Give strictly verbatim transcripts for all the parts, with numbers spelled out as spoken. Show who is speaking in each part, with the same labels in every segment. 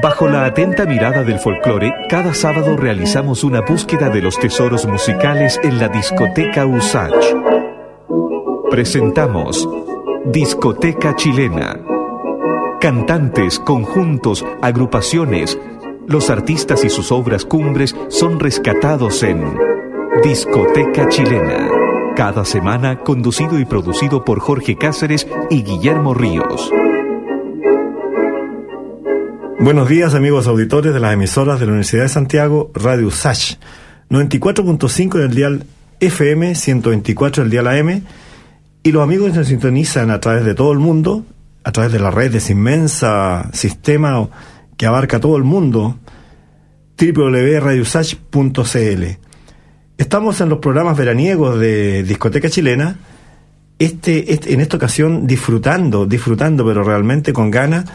Speaker 1: Bajo la atenta mirada del folclore, cada sábado realizamos una búsqueda de los tesoros musicales en la discoteca Usach. Presentamos Discoteca Chilena. Cantantes, conjuntos, agrupaciones, los artistas y sus obras cumbres son rescatados en Discoteca Chilena. Cada semana conducido y producido por Jorge Cáceres y Guillermo Ríos.
Speaker 2: Buenos días, amigos auditores de las emisoras de la Universidad de Santiago, Radio Usach, noventa y cuatro punto cinco en el dial F M, ciento veinticuatro en el dial A M, y los amigos que nos sintonizan a través de todo el mundo, a través de la red de ese inmensa sistema que abarca todo el mundo, doble u doble u doble u punto radio usach punto c l. Estamos en los programas veraniegos de Discoteca Chilena, este, este en esta ocasión disfrutando, disfrutando, pero realmente con ganas,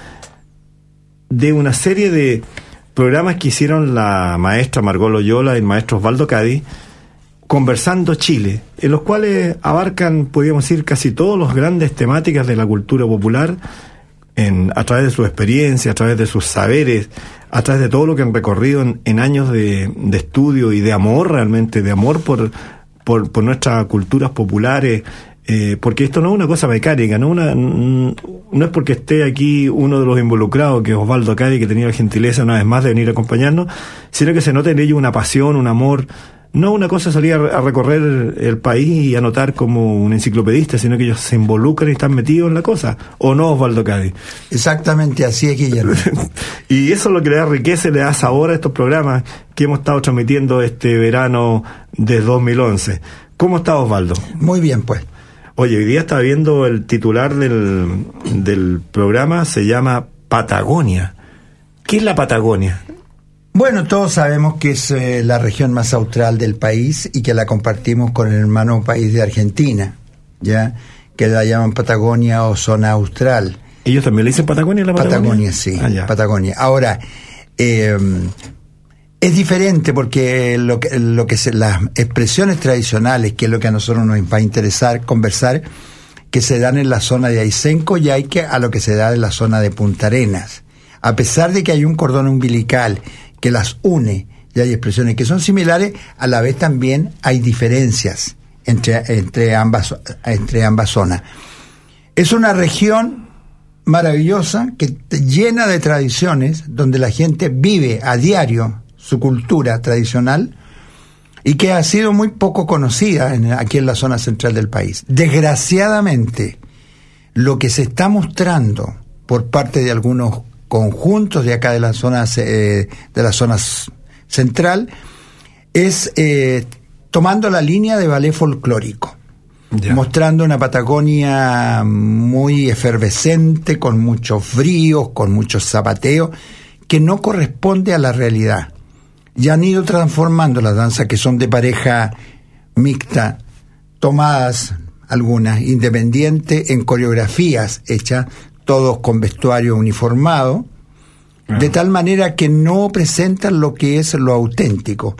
Speaker 2: de una serie de programas que hicieron la maestra Margot Loyola y el maestro Osvaldo Cádiz, Conversando Chile, en los cuales abarcan, podríamos decir, casi todas las grandes temáticas de la cultura popular, en, a través de su experiencia, a través de sus saberes, a través de todo lo que han recorrido en, en años de, de estudio y de amor, realmente, de amor por, por, por nuestras culturas populares. Eh, porque esto no es una cosa mecánica, no una no es porque esté aquí uno de los involucrados, que es Osvaldo Cádiz, que ha tenido la gentileza una vez más de venir a acompañarnos, sino que se nota en ello una pasión, un amor. No una cosa salir a recorrer el país y anotar como un enciclopedista, sino que ellos se involucran y están metidos en la cosa. ¿O no, Osvaldo Cádiz?
Speaker 3: Exactamente, así es, Guillermo.
Speaker 2: Y eso es lo que le da riqueza y le da sabor a estos programas que hemos estado transmitiendo este verano de dos mil once. ¿Cómo está, Osvaldo?
Speaker 3: Muy bien, pues.
Speaker 2: Oye, hoy día estaba viendo el titular del, del programa, se llama Patagonia. ¿Qué es la Patagonia?
Speaker 3: Bueno, todos sabemos que es eh, la región más austral del país y que la compartimos con el hermano país de Argentina, ya que la llaman Patagonia o zona austral.
Speaker 2: ¿Ellos también le dicen Patagonia a la Patagonia?
Speaker 3: Patagonia, sí,
Speaker 2: ah,
Speaker 3: Patagonia. Ahora, eh, es diferente porque lo que, lo que se, las expresiones tradicionales, que es lo que a nosotros nos va a interesar conversar, que se dan en la zona de Aysén, Coyhaique, a lo que se da en la zona de Punta Arenas. A pesar de que hay un cordón umbilical que las une, y hay expresiones que son similares, a la vez también hay diferencias entre, entre, ambas, entre ambas zonas. Es una región maravillosa, que llena de tradiciones, donde la gente vive a diario su cultura tradicional y que ha sido muy poco conocida en, aquí en la zona central del país. Desgraciadamente, lo que se está mostrando por parte de algunos conjuntos de acá de la zona eh, de la zona central es eh, tomando la línea de ballet folclórico, ya. Mostrando una Patagonia muy efervescente, con muchos bríos, con muchos zapateos, que no corresponde a la realidad. Ya han ido transformando las danzas que son de pareja mixta, tomadas algunas independientes, en coreografías hechas, todos con vestuario uniformado, ah. de tal manera que no presentan lo que es lo auténtico.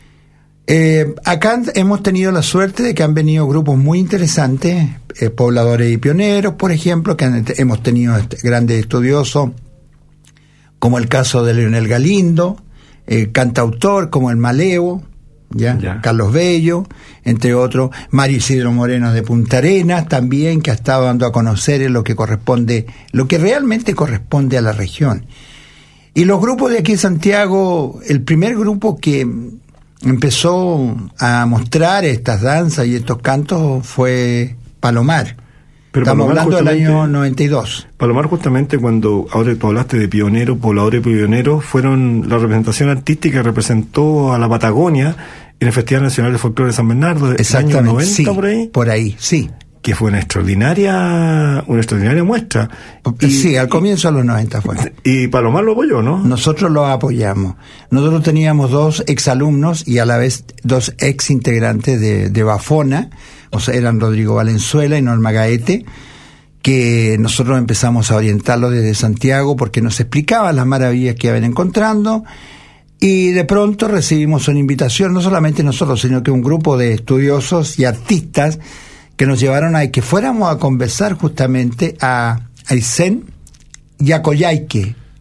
Speaker 3: Eh, acá hemos tenido la suerte de que han venido grupos muy interesantes, eh, pobladores y pioneros, por ejemplo, que han, hemos tenido grandes estudiosos, como el caso de Leonel Galindo, Eh, cantautor como el Maleo, ¿ya? Ya. Carlos Bello, entre otros, Mario Isidro Moreno de Punta Arenas también, que ha estado dando a conocer en lo que corresponde, lo que realmente corresponde a la región. Y los grupos de aquí en Santiago, el primer grupo que empezó a mostrar estas danzas y estos cantos fue Palomar. Pero estamos Palomar hablando del año noventa y dos.
Speaker 2: Palomar, justamente, cuando ahora tú hablaste de pioneros, pobladores y pioneros, fueron la representación artística que representó a la Patagonia en el Festival Nacional de Folclore de San Bernardo del año noventa,
Speaker 3: sí,
Speaker 2: por ahí.
Speaker 3: Por ahí, sí.
Speaker 2: Que fue una extraordinaria, una extraordinaria muestra.
Speaker 3: Y, sí, al comienzo de los noventa fue.
Speaker 2: Y Palomar lo apoyó, ¿no?
Speaker 3: Nosotros lo apoyamos. Nosotros teníamos dos exalumnos y a la vez dos ex integrantes de, de Bafona, o sea, eran Rodrigo Valenzuela y Norma Gaete, que nosotros empezamos a orientarlos desde Santiago porque nos explicaban las maravillas que iban encontrando, y de pronto recibimos una invitación, no solamente nosotros, sino que un grupo de estudiosos y artistas que nos llevaron a que fuéramos a conversar justamente a Aysén y a Coyhaique,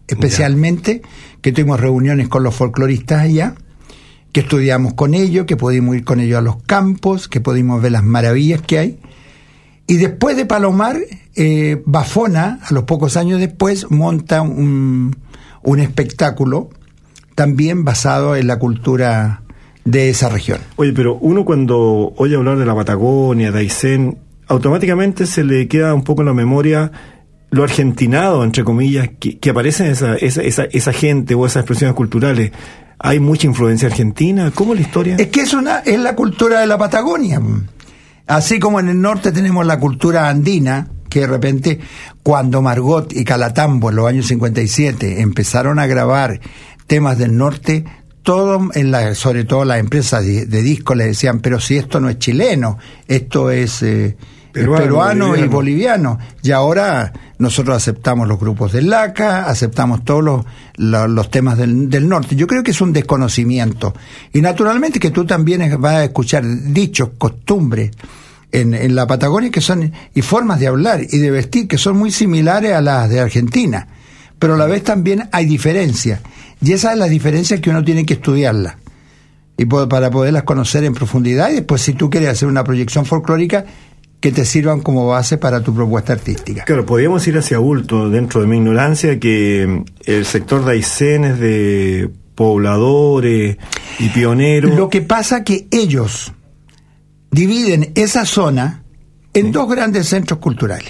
Speaker 3: especialmente, ya. que tuvimos reuniones con los folcloristas allá, que estudiamos con ellos, que pudimos ir con ellos a los campos, que pudimos ver las maravillas que hay. Y después de Palomar, eh, Bafona, a los pocos años después, monta un, un espectáculo también basado en la cultura de esa región.
Speaker 2: Oye, pero uno cuando oye hablar de la Patagonia, de Aysén, automáticamente se le queda un poco en la memoria lo argentinado, entre comillas, que, que aparece en esa, esa, esa, esa gente o esas expresiones culturales. ¿Hay mucha influencia argentina? ¿Cómo es la historia?
Speaker 3: Es que es, una, es la cultura de la Patagonia. Así como en el norte tenemos la cultura andina, que de repente cuando Margot y Calatambo en los años cincuenta y siete empezaron a grabar temas del norte, todo en la, sobre todo las empresas de, de discos le decían, pero si esto no es chileno, esto es eh, peruano, peruano boliviano. y boliviano. Y ahora nosotros aceptamos los grupos del LACA, aceptamos todos los, los, los temas del, del norte. Yo creo que es un desconocimiento. Y naturalmente que tú también vas a escuchar dichos, costumbres en, en la Patagonia que son, y formas de hablar y de vestir que son muy similares a las de Argentina. Pero a la vez también hay diferencias. Y esa es la diferencia que uno tiene que estudiarla. Y para poderlas conocer en profundidad, y después si tú quieres hacer una proyección folclórica, que te sirvan como base para tu propuesta artística.
Speaker 2: Claro, podríamos ir hacia bulto, dentro de mi ignorancia, que el sector de Aysén es de pobladores y pioneros.
Speaker 3: Lo que pasa que ellos dividen esa zona en sí. dos grandes centros culturales.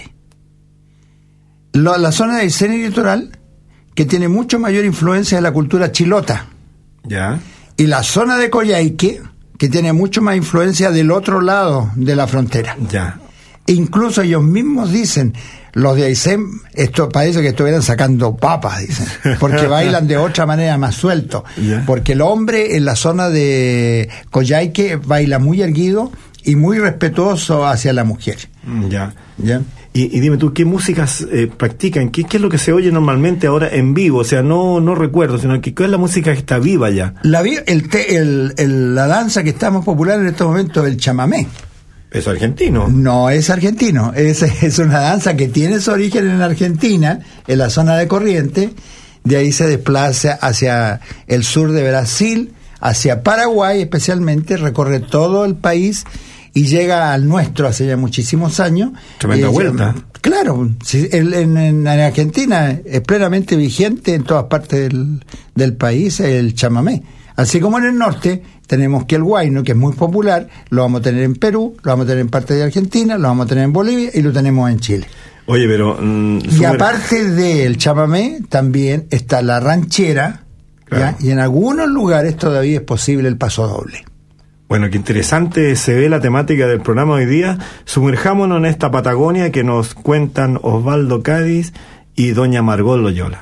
Speaker 3: La, la zona de Aysén y Litoral, que tiene mucho mayor influencia de la cultura chilota.
Speaker 2: Ya.
Speaker 3: Y la zona de Coyhaique, que tiene mucho más influencia del otro lado de la frontera.
Speaker 2: Ya.
Speaker 3: Incluso ellos mismos dicen, los de Aysén, esto parece que estuvieran sacando papas, dicen, porque bailan de otra manera más suelto. Yeah. Porque el hombre en la zona de Coyhaique baila muy erguido y muy respetuoso hacia la mujer.
Speaker 2: Ya.
Speaker 3: ¿Ya?
Speaker 2: Y, y dime tú, ¿qué músicas eh, practican? ¿Qué, ¿Qué es lo que se oye normalmente ahora en vivo? O sea, no no recuerdo, sino que ¿qué es la música que está viva ya?
Speaker 3: La, el, el, el, la danza que está más popular en estos momentos es el chamamé.
Speaker 2: ¿Es argentino?
Speaker 3: No es argentino, es, es una danza que tiene su origen en Argentina, en la zona de Corrientes, de ahí se desplaza hacia el sur de Brasil, hacia Paraguay especialmente, recorre todo el país y llega al nuestro hace ya muchísimos años.
Speaker 2: Tremenda eh, vuelta.
Speaker 3: Claro, sí, en, en, en Argentina es plenamente vigente en todas partes del, del país el chamamé. Así como en el norte tenemos que el huayno, que es muy popular, lo vamos a tener en Perú, lo vamos a tener en parte de Argentina, lo vamos a tener en Bolivia y lo tenemos en Chile.
Speaker 2: Oye, pero... Mm,
Speaker 3: y aparte del chamamé, también está la ranchera, claro. ¿ya? Y en algunos lugares todavía es posible el paso doble.
Speaker 2: Bueno, qué interesante se ve la temática del programa hoy día. Sumerjámonos en esta Patagonia que nos cuentan Osvaldo Cádiz y doña Margot Loyola.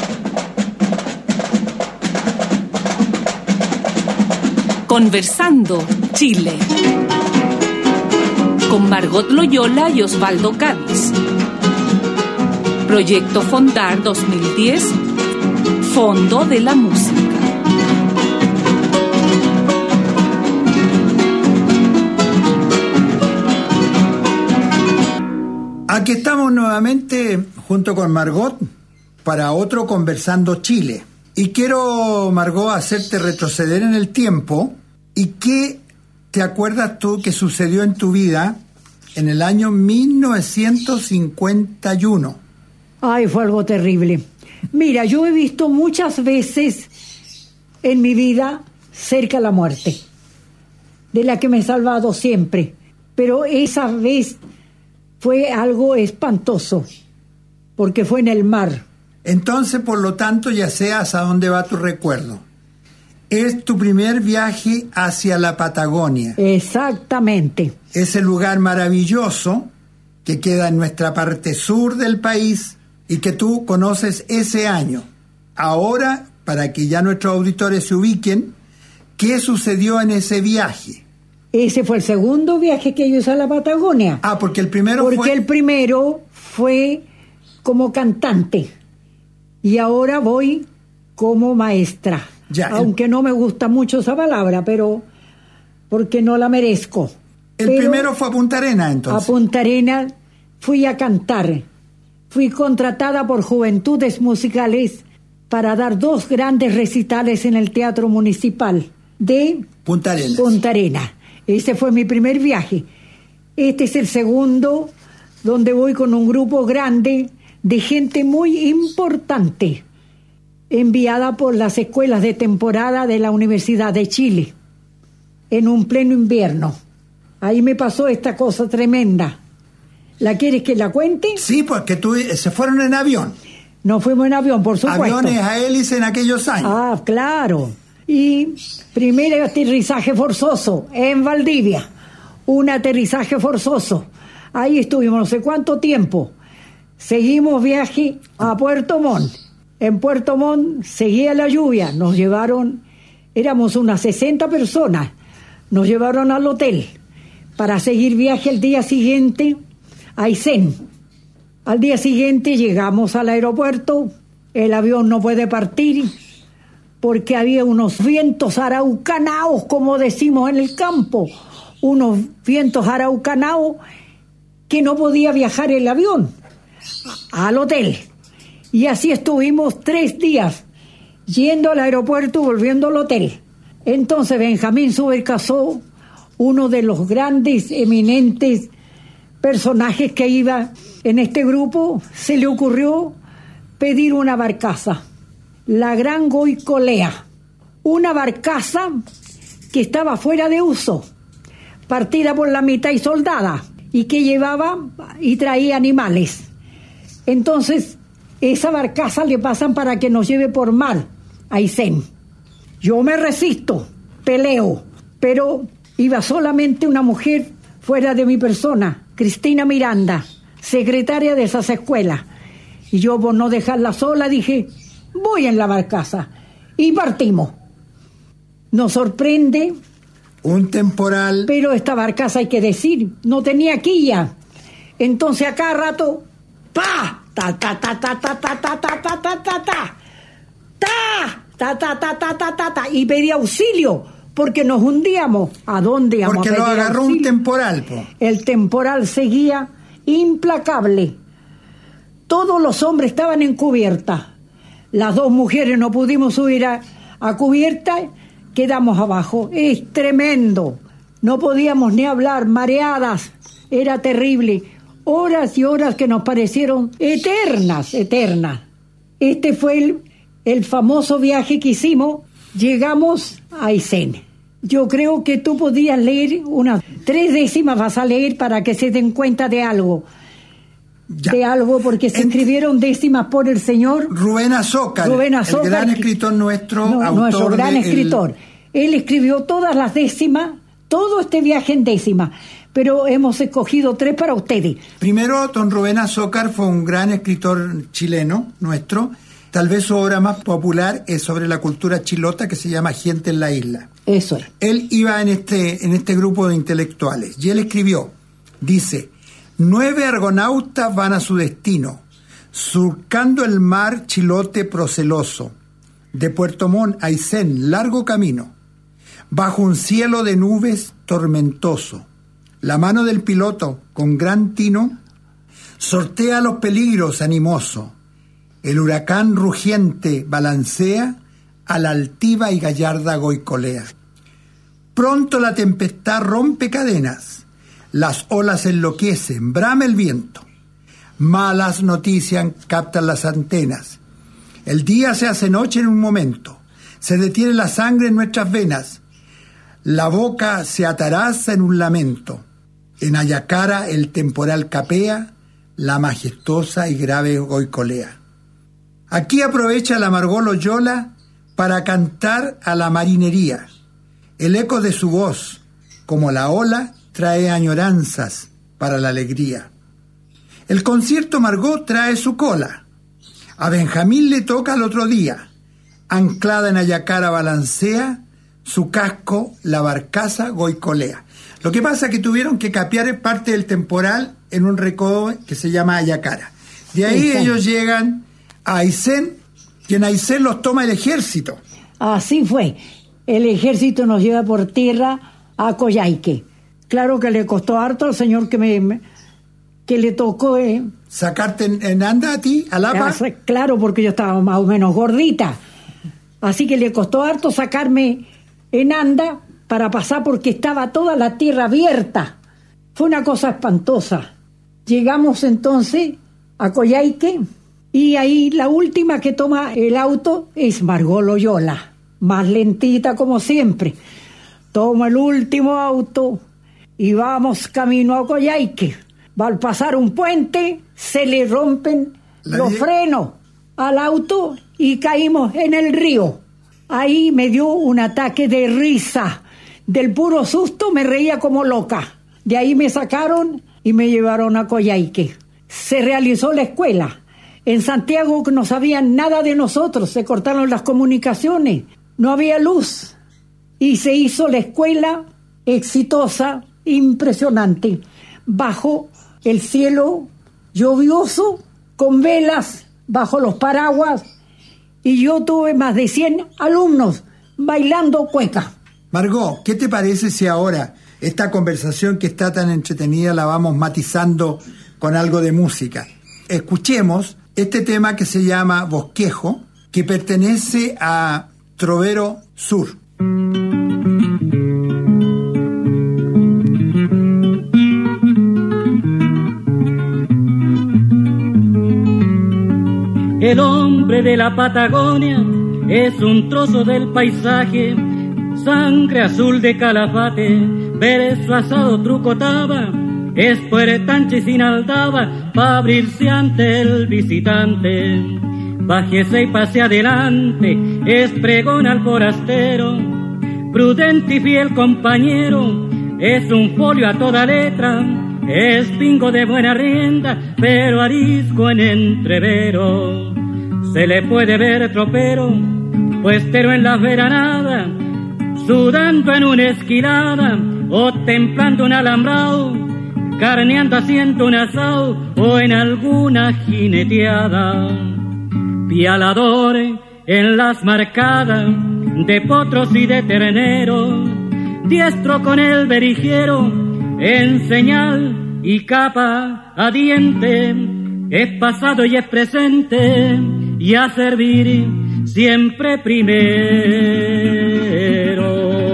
Speaker 4: Conversando Chile con Margot Loyola y Osvaldo Cádiz. Proyecto Fondar dos mil diez, Fondo de la Música.
Speaker 3: Aquí estamos nuevamente junto con Margot para otro Conversando Chile. Y quiero, Margot, hacerte retroceder en el tiempo. ¿Y qué te acuerdas tú que sucedió en tu vida en el año mil novecientos cincuenta y uno?
Speaker 5: Ay, fue algo terrible. Mira, yo he visto muchas veces en mi vida cerca la muerte, de la que me he salvado siempre. Pero esa vez fue algo espantoso, porque fue en el mar.
Speaker 3: Entonces, por lo tanto, ya seas a dónde va tu recuerdo. Es tu primer viaje hacia la Patagonia.
Speaker 5: Exactamente.
Speaker 3: Ese lugar maravilloso que queda en nuestra parte sur del país y que tú conoces ese año. Ahora, para que ya nuestros auditores se ubiquen, ¿qué sucedió en ese viaje?
Speaker 5: Ese fue el segundo viaje que yo hice a la Patagonia.
Speaker 3: Ah, porque el primero
Speaker 5: porque
Speaker 3: fue...
Speaker 5: Porque el primero fue como cantante. Y ahora voy como maestra. Ya, aunque el... no me gusta mucho esa palabra, pero porque no la merezco.
Speaker 3: El
Speaker 5: pero
Speaker 3: primero fue a Punta Arenas, entonces.
Speaker 5: A Punta Arenas fui a cantar. Fui contratada por Juventudes Musicales para dar dos grandes recitales en el Teatro Municipal de
Speaker 3: Punta Arenas.
Speaker 5: Punta Arenas. Ese fue mi primer viaje. Este es el segundo, donde voy con un grupo grande de gente muy importante, enviada por las escuelas de temporada de la Universidad de Chile, en un pleno invierno. Ahí me pasó esta cosa tremenda. ¿La quieres que la cuente?
Speaker 3: Sí, porque tú, se fueron en avión.
Speaker 5: Nos fuimos en avión, por supuesto.
Speaker 3: Aviones a hélice en aquellos años.
Speaker 5: Ah, claro. Y primer aterrizaje forzoso en Valdivia. Un aterrizaje forzoso. Ahí estuvimos no sé cuánto tiempo. Seguimos viaje a Puerto Montt. En Puerto Montt seguía la lluvia. Nos llevaron, éramos unas sesenta personas. Nos llevaron al hotel para seguir viaje al día siguiente a Aysén. Al día siguiente llegamos al aeropuerto. El avión no puede partir porque había unos vientos araucanaos, como decimos en el campo, unos vientos araucanaos que no podía viajar el avión al hotel. Y así estuvimos tres días, yendo al aeropuerto y volviendo al hotel. Entonces Benjamín Subercaseaux, uno de los grandes, eminentes personajes que iba en este grupo, se le ocurrió pedir una barcaza, la Gran Goicolea, una barcaza que estaba fuera de uso, partida por la mitad y soldada, y que llevaba y traía animales. Entonces, esa barcaza le pasan para que nos lleve por mar a Aysén. Yo me resisto, peleo, pero iba solamente una mujer fuera de mi persona, Cristina Miranda, secretaria de esas escuelas. Y yo, por no dejarla sola, dije, voy en la barcaza. Y partimos. Nos sorprende.
Speaker 3: Un temporal.
Speaker 5: Pero esta barcaza, hay que decir, no tenía quilla. Entonces, a cada rato, ¡pa! ¡Ta, ta, ta, ta, ta, ta, ta, ta, ta, ta, ta, ta! ¡Ta! ¡Ta, ta, ta, ta, ta, ta, ta! Y pedí auxilio, porque nos hundíamos. ¿A dónde íbamos a pedir
Speaker 3: auxilio? Porque lo agarró un temporal, po.
Speaker 5: El temporal seguía implacable. Todos los hombres estaban en cubierta. Las dos mujeres no pudimos subir a, a cubierta, quedamos abajo. Es tremendo. No podíamos ni hablar, mareadas. Era terrible. Horas y horas que nos parecieron eternas, eternas. Este fue el, el famoso viaje que hicimos. Llegamos a Aysén. Yo creo que tú podrías leer unas tres décimas, vas a leer para que se den cuenta de algo. Ya. De algo, porque se escribieron décimas por el señor
Speaker 3: Rubén Azócar,
Speaker 5: Rubén Azócar,
Speaker 3: el gran escritor nuestro,
Speaker 5: no,
Speaker 3: autor
Speaker 5: nuestro gran
Speaker 3: de
Speaker 5: escritor. El... Él escribió todas las décimas, todo este viaje en décimas, pero hemos escogido tres para ustedes.
Speaker 3: Primero, don Rubén Azócar fue un gran escritor chileno nuestro. Tal vez su obra más popular es sobre la cultura chilota, que se llama Gente en la Isla.
Speaker 5: Eso es.
Speaker 3: Él iba en este, en este grupo de intelectuales y él escribió, dice: nueve argonautas van a su destino, surcando el mar chilote proceloso, de Puerto Montt a Aysén, largo camino, bajo un cielo de nubes tormentoso. La mano del piloto, con gran tino, sortea los peligros animoso. El huracán rugiente balancea a la altiva y gallarda Goicolea. Pronto la tempestad rompe cadenas, las olas enloquecen, brama el viento. Malas noticias captan las antenas. El día se hace noche en un momento. Se detiene la sangre en nuestras venas. La boca se ataraza en un lamento. En Ayacara el temporal capea la majestuosa y grave Goicolea. Aquí aprovecha la Margot Loyola para cantar a la marinería. El eco de su voz, como la ola, trae añoranzas para la alegría. El concierto Margot trae su cola. A Benjamín le toca al otro día. Anclada en Ayacara balancea su casco la barcaza Goicolea. Lo que pasa es que tuvieron que capear parte del temporal en un recodo que se llama Ayacara. De ahí Aysén. Ellos llegan a Aysén, y en Aysén los toma el ejército.
Speaker 5: Así fue. El ejército nos lleva por tierra a Coyhaique. Claro que le costó harto al señor que me que le tocó eh,
Speaker 3: sacarte en, en anda a ti, a Lapa?
Speaker 5: Claro, porque yo estaba más o menos gordita. Así que le costó harto sacarme en anda para pasar porque estaba toda la tierra abierta. Fue una cosa espantosa. Llegamos entonces a Coyhaique y ahí la última que toma el auto es Margot Loyola, más lentita como siempre. Toma el último auto y vamos camino a Coyhaique. Al pasar un puente se le rompen la los frenos al auto y caímos en el río. Ahí me dio un ataque de risa. Del puro susto me reía como loca. De ahí me sacaron y me llevaron a Coyhaique. Se realizó la escuela. En Santiago no sabían nada de nosotros, se cortaron las comunicaciones, no había luz. Y se hizo la escuela exitosa, impresionante, bajo el cielo lluvioso, con velas, bajo los paraguas. Y yo tuve más de cien alumnos bailando cueca.
Speaker 3: Margot, ¿qué te parece si ahora esta conversación que está tan entretenida la vamos matizando con algo de música? Escuchemos este tema que se llama Bosquejo, que pertenece a Trovero Sur.
Speaker 6: El hombre de la Patagonia es un trozo del paisaje, sangre azul de Calafate, verso asado trucotaba, es puertanche sin aldaba, pa' abrirse ante el visitante. Bájese y pase adelante, es pregón al forastero, prudente y fiel compañero, es un folio a toda letra, es pingo de buena rienda, pero arisco en entrevero. Se le puede ver tropero, puestero en la veranada, sudando en una esquilada, o templando un alambrado, carneando haciendo un asado, o en alguna jineteada. Pialadores en las marcadas de potros y de terneros, diestro con el berijero, en señal y capa a diente, es pasado y es presente, y a servir siempre primero.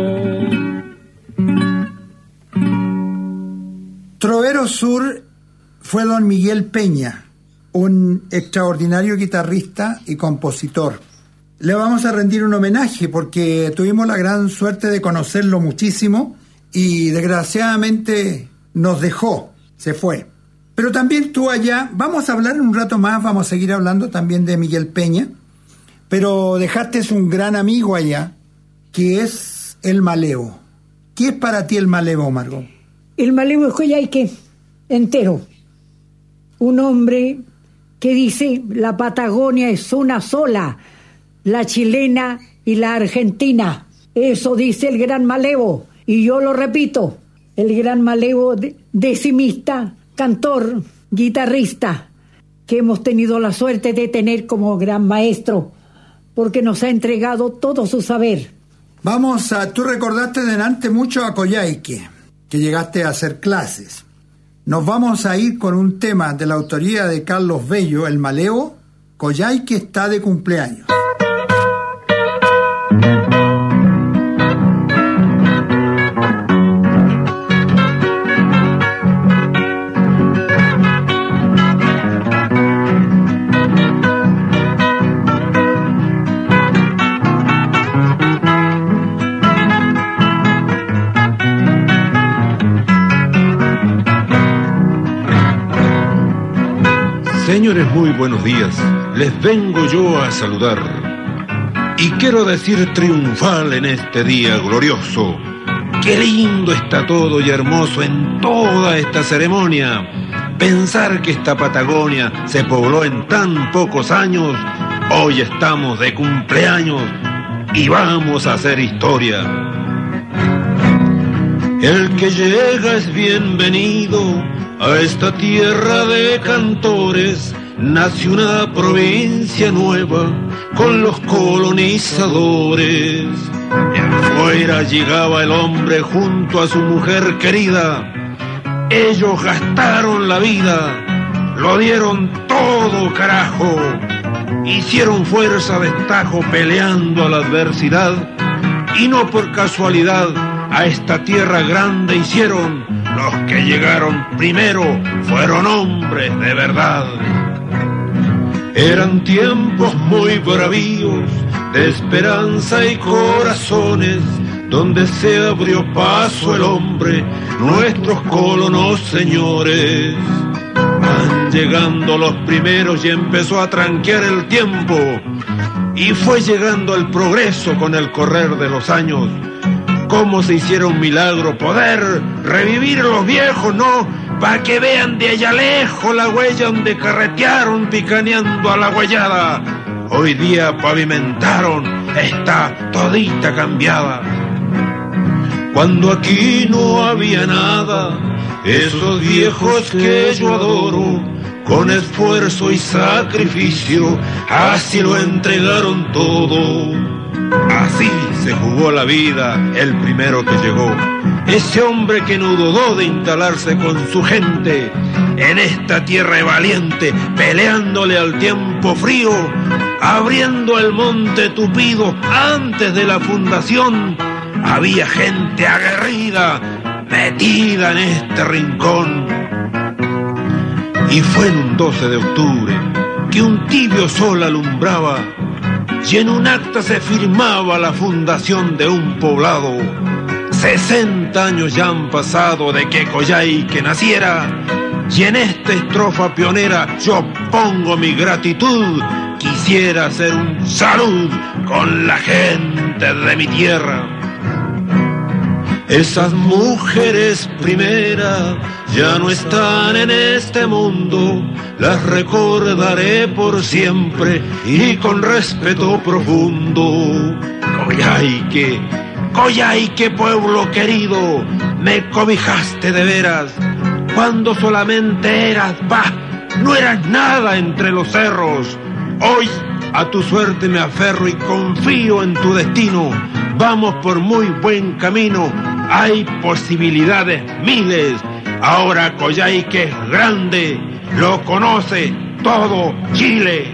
Speaker 3: Trovero Sur fue don Miguel Peña, un extraordinario guitarrista y compositor. Le vamos a rendir un homenaje porque tuvimos la gran suerte de conocerlo muchísimo y desgraciadamente nos dejó, se fue. Pero también tú allá, vamos a hablar un rato más, vamos a seguir hablando también de Miguel Peña, pero dejaste un gran amigo allá, que es el Malevo. ¿Qué es para ti el Malevo, Margot?
Speaker 5: El Malevo es Coyhaique entero. Un hombre que dice, la Patagonia es una sola, la chilena y la argentina. Eso dice el gran Malevo, y yo lo repito, el gran Malevo decimista, cantor, guitarrista, que hemos tenido la suerte de tener como gran maestro, porque nos ha entregado todo su saber.
Speaker 3: Vamos a, tú recordaste delante mucho a Coyhaique, que llegaste a hacer clases. Nos vamos a ir con un tema de la autoría de Carlos Bello, el Malevo, Coyhaique está de cumpleaños.
Speaker 7: Señores, muy buenos días. Les vengo yo a saludar. Y quiero decir triunfal en este día glorioso. Qué lindo está todo y hermoso en toda esta ceremonia. Pensar que esta Patagonia se pobló en tan pocos años. Hoy estamos de cumpleaños y vamos a hacer historia. El que llega es bienvenido a esta tierra de cantores. Nace una provincia nueva con los colonizadores. De afuera llegaba el hombre junto a su mujer querida. Ellos gastaron la vida lo dieron todo, carajo. Hicieron fuerza de estajo peleando a la adversidad, y no por casualidad a esta tierra grande hicieron. Los que llegaron primero fueron hombres de verdad. Eran tiempos muy bravíos, de esperanza y corazones, donde se abrió paso el hombre, nuestros colonos señores. Van llegando los primeros y empezó a tranquear el tiempo, y fue llegando el progreso con el correr de los años. Cómo se hiciera un milagro poder revivir los viejos, ¿no? Pa' que vean de allá lejos la huella donde carretearon picaneando a la guayada. Hoy día pavimentaron, está todita cambiada. Cuando aquí no había nada, esos viejos que yo adoro, con esfuerzo y sacrificio, así lo entregaron todo. Así se jugó la vida el primero que llegó. Ese hombre que no dudó de instalarse con su gente en esta tierra valiente, peleándole al tiempo frío, abriendo el monte tupido antes de la fundación. Había gente aguerrida metida en este rincón. Y fue en un doce de octubre que un tibio sol alumbraba, y en un acta se firmaba la fundación de un poblado. Sesenta años ya han pasado de que Coyhaique naciera, y en esta estrofa pionera yo pongo mi gratitud. Quisiera hacer un salud con la gente de mi tierra. Esas mujeres primeras ya no están en este mundo, las recordaré por siempre y con respeto profundo. Coyhaique, Coyhaique, pueblo querido, me cobijaste de veras, cuando solamente eras, bah, no eras nada entre los cerros. Hoy a tu suerte me aferro y confío en tu destino. Vamos por muy buen camino, hay posibilidades miles. Ahora Coyhaique es grande, lo conoce todo Chile.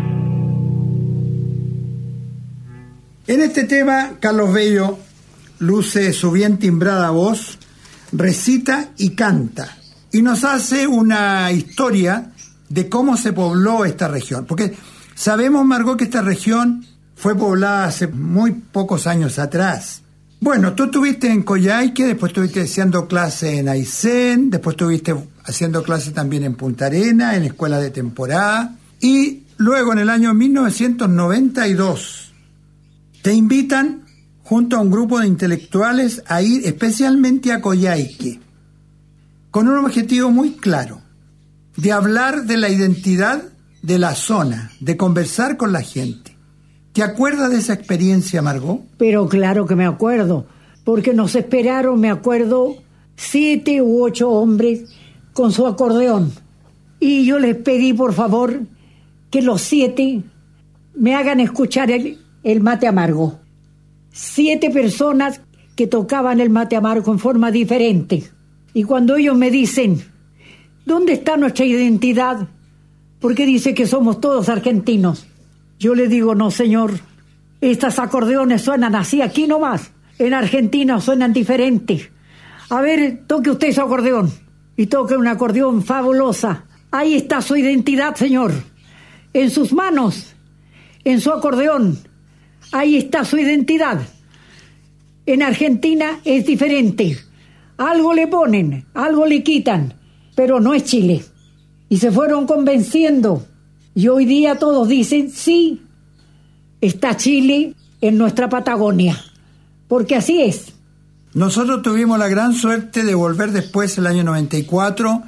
Speaker 3: En este tema, Carlos Bello luce su bien timbrada voz, recita y canta, y nos hace una historia de cómo se pobló esta región. Porque sabemos, Margot, que esta región fue poblada hace muy pocos años atrás. Bueno, tú estuviste en Coyhaique, después estuviste haciendo clase en Aysén, después estuviste haciendo clase también en Punta Arenas, en escuela de temporada, y luego en el año mil novecientos noventa y dos te invitan junto a un grupo de intelectuales a ir especialmente a Coyhaique, con un objetivo muy claro, de hablar de la identidad de la zona, de conversar con la gente. ¿Te acuerdas de esa experiencia, Margot?
Speaker 5: Pero claro que me acuerdo, porque nos esperaron, me acuerdo, siete u ocho hombres con su acordeón. Y yo les pedí, por favor, que los siete me hagan escuchar el, el mate amargo. Siete personas que tocaban el mate amargo en forma diferente. Y cuando ellos me dicen, ¿dónde está nuestra identidad? Porque dice que somos todos argentinos. Yo le digo, no, señor, estas acordeones suenan así aquí nomás. En Argentina suenan diferentes. A ver, toque usted su acordeón. Y toque un acordeón fabulosa. Ahí está su identidad, señor. En sus manos, en su acordeón. Ahí está su identidad. En Argentina es diferente. Algo le ponen, algo le quitan, pero no es Chile. Y se fueron convenciendo. Y hoy día todos dicen, sí, está Chile en nuestra Patagonia, porque así es.
Speaker 3: Nosotros tuvimos la gran suerte de volver después, el año noventa y cuatro,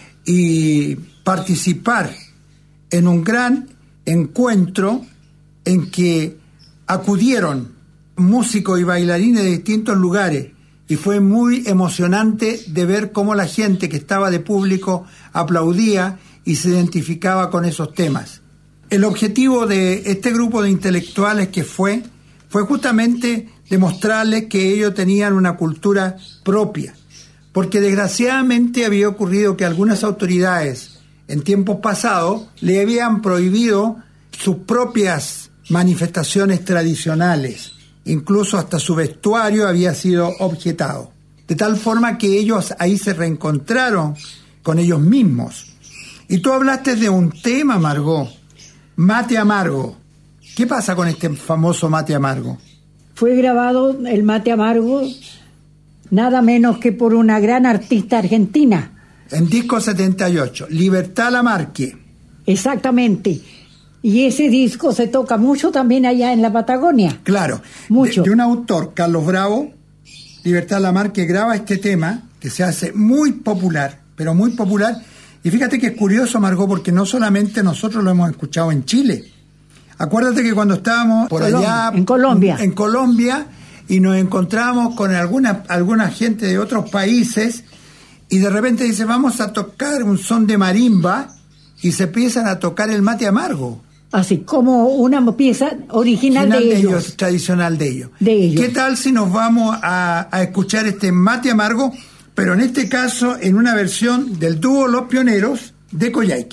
Speaker 3: y participar en un gran encuentro en que acudieron músicos y bailarines de distintos lugares, y fue muy emocionante de ver cómo la gente que estaba de público aplaudía y se identificaba con esos temas. El objetivo de este grupo de intelectuales que fue, fue justamente demostrarles que ellos tenían una cultura propia, porque desgraciadamente había ocurrido que algunas autoridades en tiempos pasados, le habían prohibido sus propias manifestaciones tradicionales. Incluso hasta su vestuario había sido objetado. De tal forma que ellos ahí se reencontraron con ellos mismos. Y tú hablaste de un tema, Margot, mate amargo. ¿Qué pasa con este famoso mate amargo?
Speaker 5: Fue grabado el mate amargo nada menos que por una gran artista argentina.
Speaker 3: En disco setenta y ocho, Libertad Lamarque.
Speaker 5: Exactamente. Y ese disco se toca mucho también allá en la Patagonia.
Speaker 3: Claro.
Speaker 5: Mucho.
Speaker 3: De, de un autor, Carlos Bravo, Libertad Lamarque graba este tema que se hace muy popular, pero muy popular. Y fíjate que es curioso, Margot, porque no solamente nosotros lo hemos escuchado en Chile. Acuérdate que cuando estábamos por
Speaker 5: Colombia,
Speaker 3: allá...
Speaker 5: En Colombia.
Speaker 3: En Colombia, y nos encontramos con alguna, alguna gente de otros países, y de repente dice, vamos a tocar un son de marimba, y se empiezan a tocar el mate amargo.
Speaker 5: Así como una pieza original, original de, de ellos. ellos.
Speaker 3: Tradicional de ellos.
Speaker 5: De ellos.
Speaker 3: ¿Qué tal si nos vamos a, a escuchar este mate amargo, pero en este caso en una versión del dúo Los Pioneros de Coyhaique?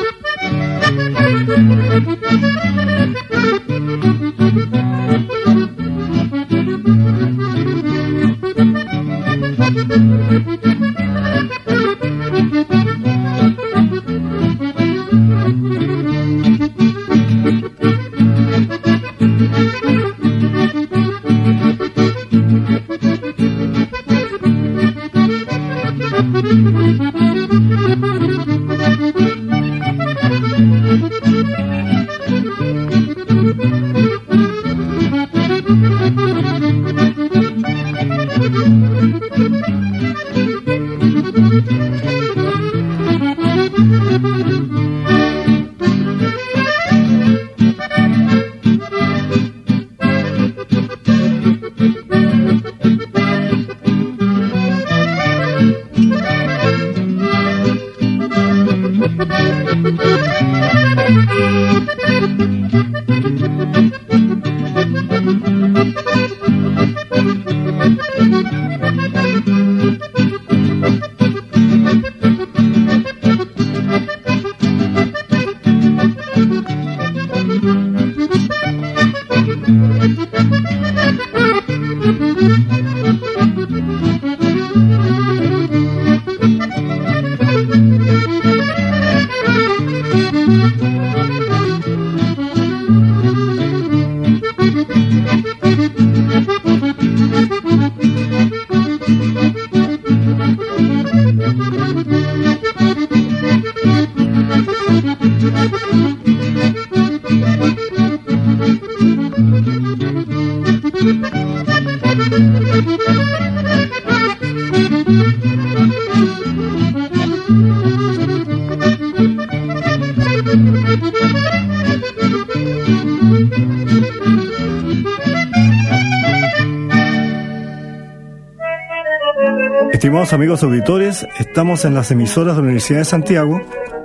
Speaker 2: Estimados amigos auditores, estamos en las emisoras de la Universidad de Santiago,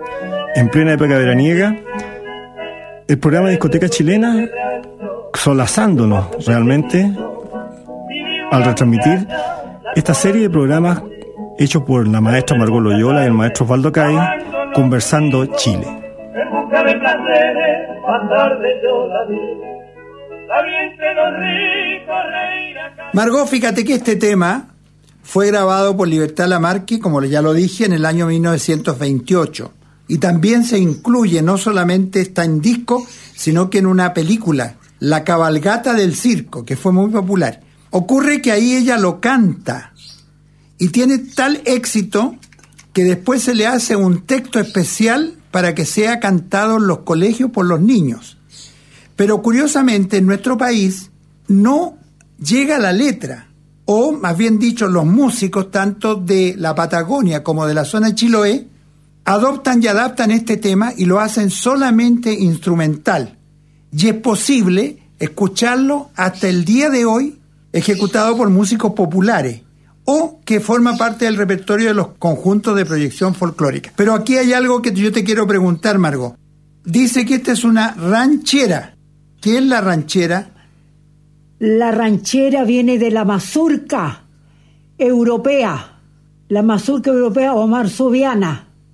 Speaker 2: en plena época veraniega, el programa de Discoteca Chilena, solazándonos realmente al retransmitir esta serie de programas hechos por la maestra Margot Loyola y el maestro Osvaldo Cay, Conversando Chile.
Speaker 3: Margot, fíjate que este tema fue grabado por Libertad Lamarque, como ya lo dije, en el año mil novecientos veintiocho. Y también se incluye, no solamente está en disco, sino que en una película, La Cabalgata del Circo, que fue muy popular. Ocurre que ahí ella lo canta y tiene tal éxito que después se le hace un texto especial para que sea cantado en los colegios por los niños. Pero curiosamente en nuestro país no llega la letra, o más bien dicho, los músicos tanto de la Patagonia como de la zona de Chiloé adoptan y adaptan este tema y lo hacen solamente instrumental. Y es posible escucharlo hasta el día de hoy ejecutado por músicos populares o que forma parte del repertorio de los conjuntos de proyección folclórica. Pero aquí hay algo que yo te quiero preguntar, Margot. Dice que esta es una ranchera. ¿Qué es la ranchera?
Speaker 5: La ranchera viene de la mazurca europea, la mazurca europea o marzoviana.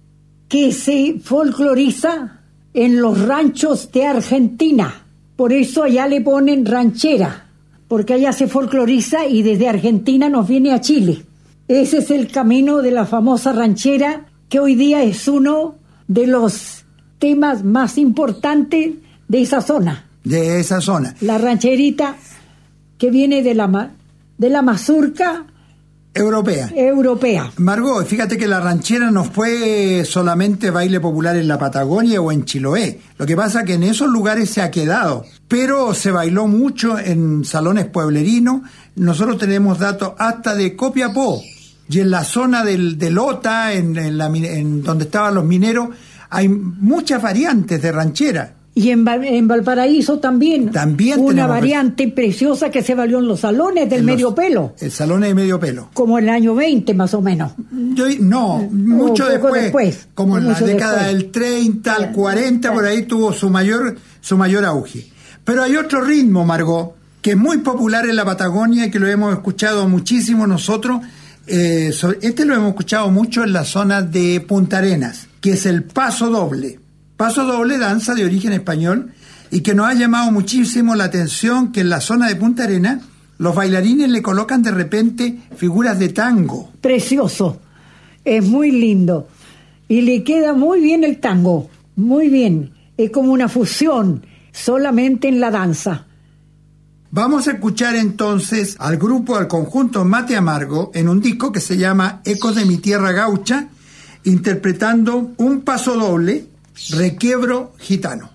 Speaker 5: que se folcloriza en los ranchos de Argentina. Por eso allá le ponen ranchera, porque allá se folcloriza y desde Argentina nos viene a Chile. Ese es el camino de la famosa ranchera, que hoy día es uno de los temas más importantes de esa zona.
Speaker 3: De esa zona.
Speaker 5: La rancherita que viene de la, de la mazurca
Speaker 3: europea.
Speaker 5: europea.
Speaker 3: Margot, fíjate que la ranchera no fue solamente baile popular en la Patagonia o en Chiloé. Lo que pasa es que en esos lugares se ha quedado, pero se bailó mucho en salones pueblerinos. Nosotros tenemos datos hasta de Copiapó, y en la zona del, de Lota, en, en, la, en donde estaban los mineros, hay muchas variantes de ranchera.
Speaker 5: Y en, en Valparaíso también,
Speaker 3: también
Speaker 5: una variante preciosa que se valió en los salones del medio
Speaker 3: los,
Speaker 5: pelo.
Speaker 3: El salón de medio pelo.
Speaker 5: Como en el año veinte más o menos.
Speaker 3: Yo, no, mucho después, después. Como en la década después. del treinta al cuarenta, por ahí tuvo su mayor, su mayor auge. Pero hay otro ritmo, Margot, que es muy popular en la Patagonia y que lo hemos escuchado muchísimo nosotros. Eh, este lo hemos escuchado mucho en la zona de Punta Arenas, que es el paso doble. Paso doble, danza de origen español, y que nos ha llamado muchísimo la atención que en la zona de Punta Arenas los bailarines le colocan de repente figuras de tango.
Speaker 5: Precioso, es muy lindo, y le queda muy bien el tango, muy bien, es como una fusión solamente en la danza.
Speaker 3: Vamos a escuchar entonces al grupo, al conjunto Mate Amargo, en un disco que se llama Ecos de mi tierra gaucha, interpretando un paso doble, Requiebro Gitano.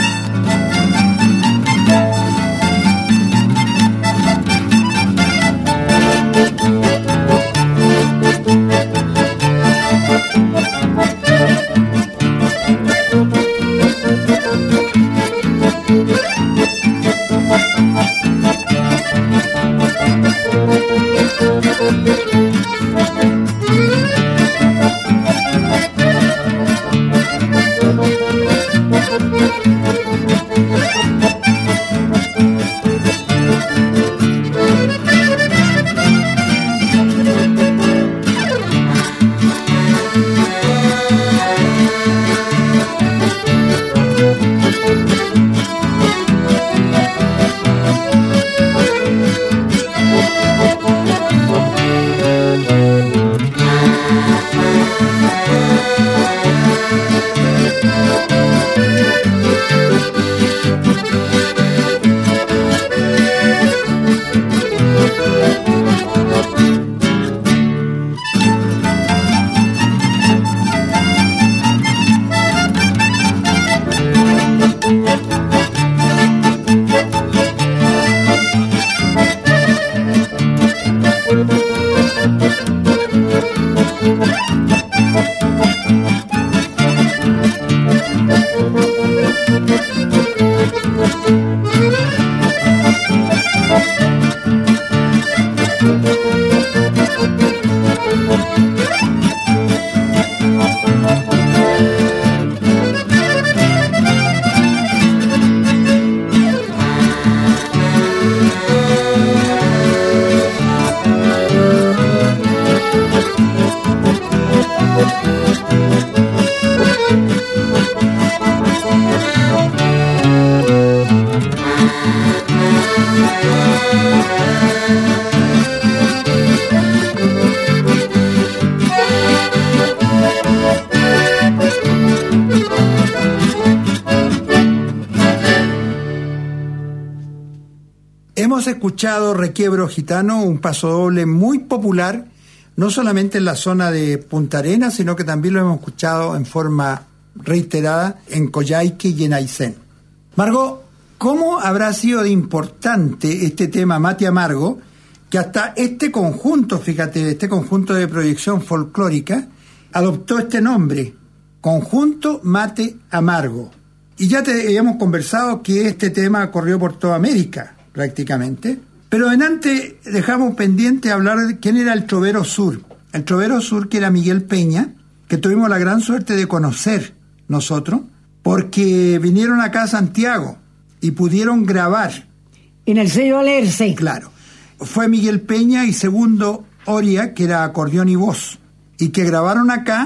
Speaker 3: Hemos escuchado Requiebro Gitano, un paso doble muy popular, no solamente en la zona de Punta Arenas, sino que también lo hemos escuchado en forma reiterada en Coyhaique y en Aysén. Margot, ¿cómo habrá sido de importante este tema Mate Amargo, que hasta este conjunto, fíjate, este conjunto de proyección folclórica, adoptó este nombre, Conjunto Mate Amargo? Y ya te habíamos conversado que este tema corrió por toda América, prácticamente. Pero en antes dejamos pendiente hablar de quién era el Trovero Sur. El Trovero Sur, que era Miguel Peña, que tuvimos la gran suerte de conocer nosotros, porque vinieron acá a Santiago y pudieron grabar.
Speaker 5: En el sello Alerce.
Speaker 3: Claro. Fue Miguel Peña y segundo Oria, que era acordeón y voz, y que grabaron acá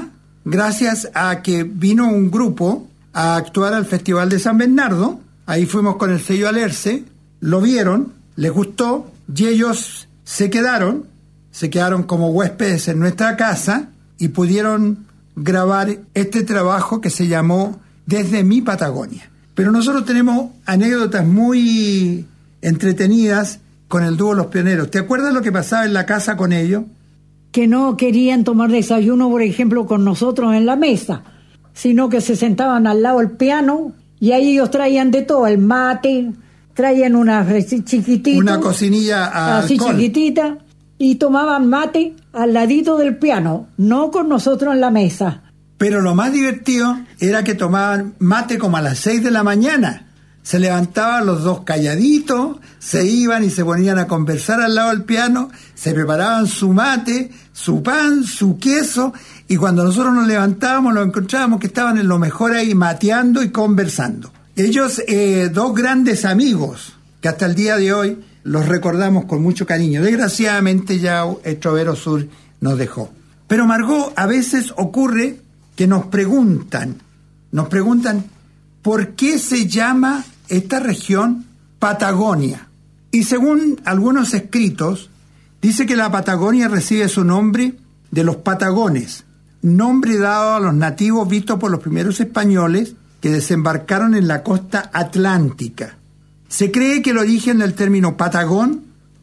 Speaker 3: gracias a que vino un grupo a actuar al Festival de San Bernardo. Ahí fuimos con el sello Alerce, lo vieron, les gustó, y ellos se quedaron, se quedaron como huéspedes en nuestra casa y pudieron grabar este trabajo que se llamó Desde mi Patagonia. Pero nosotros tenemos anécdotas muy entretenidas con el dúo Los Pioneros. ¿Te acuerdas lo que pasaba en la casa con ellos?
Speaker 5: Que no querían tomar desayuno, por ejemplo, con nosotros en la mesa, sino que se sentaban al lado del piano y ahí ellos traían de todo, el mate, traían una chiquitita,
Speaker 3: una cocinilla a
Speaker 5: así
Speaker 3: alcohol.
Speaker 5: Chiquitita, y tomaban mate al ladito del piano, no con nosotros en la mesa.
Speaker 3: Pero lo más divertido era que tomaban mate como a las seis de la mañana. Se levantaban los dos calladitos, se iban y se ponían a conversar al lado del piano, se preparaban su mate, su pan, su queso, y cuando nosotros nos levantábamos, los encontrábamos que estaban en lo mejor ahí mateando y conversando. Ellos, eh, dos grandes amigos, que hasta el día de hoy los recordamos con mucho cariño. Desgraciadamente ya el Trovero Sur nos dejó. Pero Margot, a veces ocurre que nos preguntan, nos preguntan, ¿por qué se llama esta región Patagonia? Y según algunos escritos, dice que la Patagonia recibe su nombre de los patagones, nombre dado a los nativos vistos por los primeros españoles que desembarcaron en la costa atlántica. Se cree que el origen del término Patagón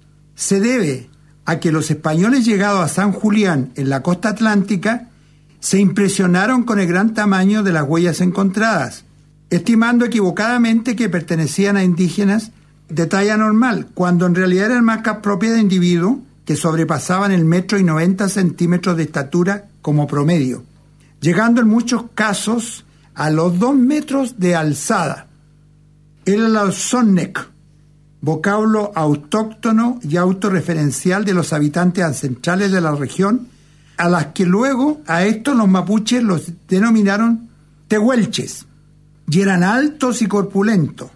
Speaker 3: se debe a que los españoles llegados a San Julián en la costa atlántica se impresionaron con el gran tamaño de las huellas encontradas, estimando equivocadamente que pertenecían a indígenas de talla normal, cuando en realidad eran marcas propias de individuos que sobrepasaban el metro y noventa centímetros de estatura como promedio, llegando en muchos casos a los dos metros de alzada. Era la Sonnec, vocablo autóctono y autorreferencial de los habitantes ancestrales de la región, a las que luego a estos los mapuches los denominaron tehuelches, y eran altos y corpulentos.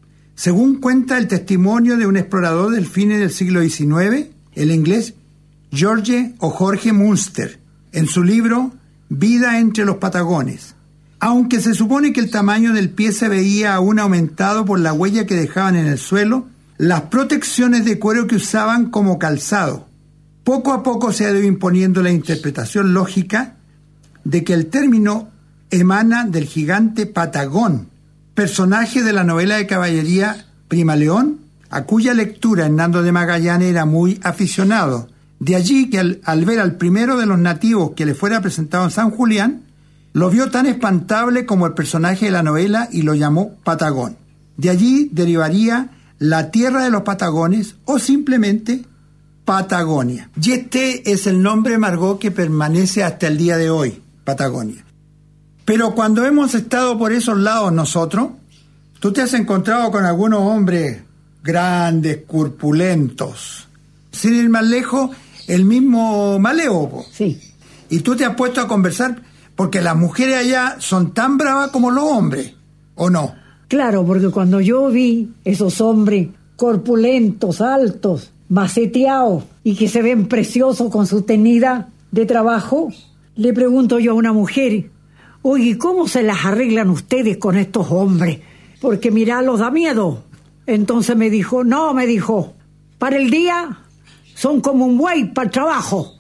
Speaker 3: Según cuenta el testimonio de un explorador del fin del siglo diecinueve, el inglés George o Jorge Munster, en su libro Vida entre los Patagones. Aunque se supone que el tamaño del pie se veía aún aumentado por la huella que dejaban en el suelo, las protecciones de cuero que usaban como calzado. Poco a poco se ha ido imponiendo la interpretación lógica de que el término emana del gigante Patagón, personaje de la novela de caballería Prima León, a cuya lectura Hernando de Magallanes era muy aficionado. De allí que al, al ver al primero de los nativos que le fuera presentado en San Julián, lo vio tan espantable como el personaje de la novela y lo llamó Patagón. De allí derivaría la tierra de los Patagones o simplemente Patagonia. Y este es el nombre, Margot, que permanece hasta el día de hoy, Patagonia. Pero cuando hemos estado por esos lados nosotros, tú te has encontrado con algunos hombres grandes, corpulentos. Sin ir más lejos, el mismo Maleo.
Speaker 5: Sí.
Speaker 3: Y tú te has puesto a conversar, porque las mujeres allá son tan bravas como los hombres, ¿o no?
Speaker 5: Claro, porque cuando yo vi esos hombres corpulentos, altos, maceteados y que se ven preciosos con su tenida de trabajo, le pregunto yo a una mujer, oye, ¿cómo se las arreglan ustedes con estos hombres? Porque mirá, los da miedo. Entonces me dijo, no, me dijo, para el día son como un buey para el trabajo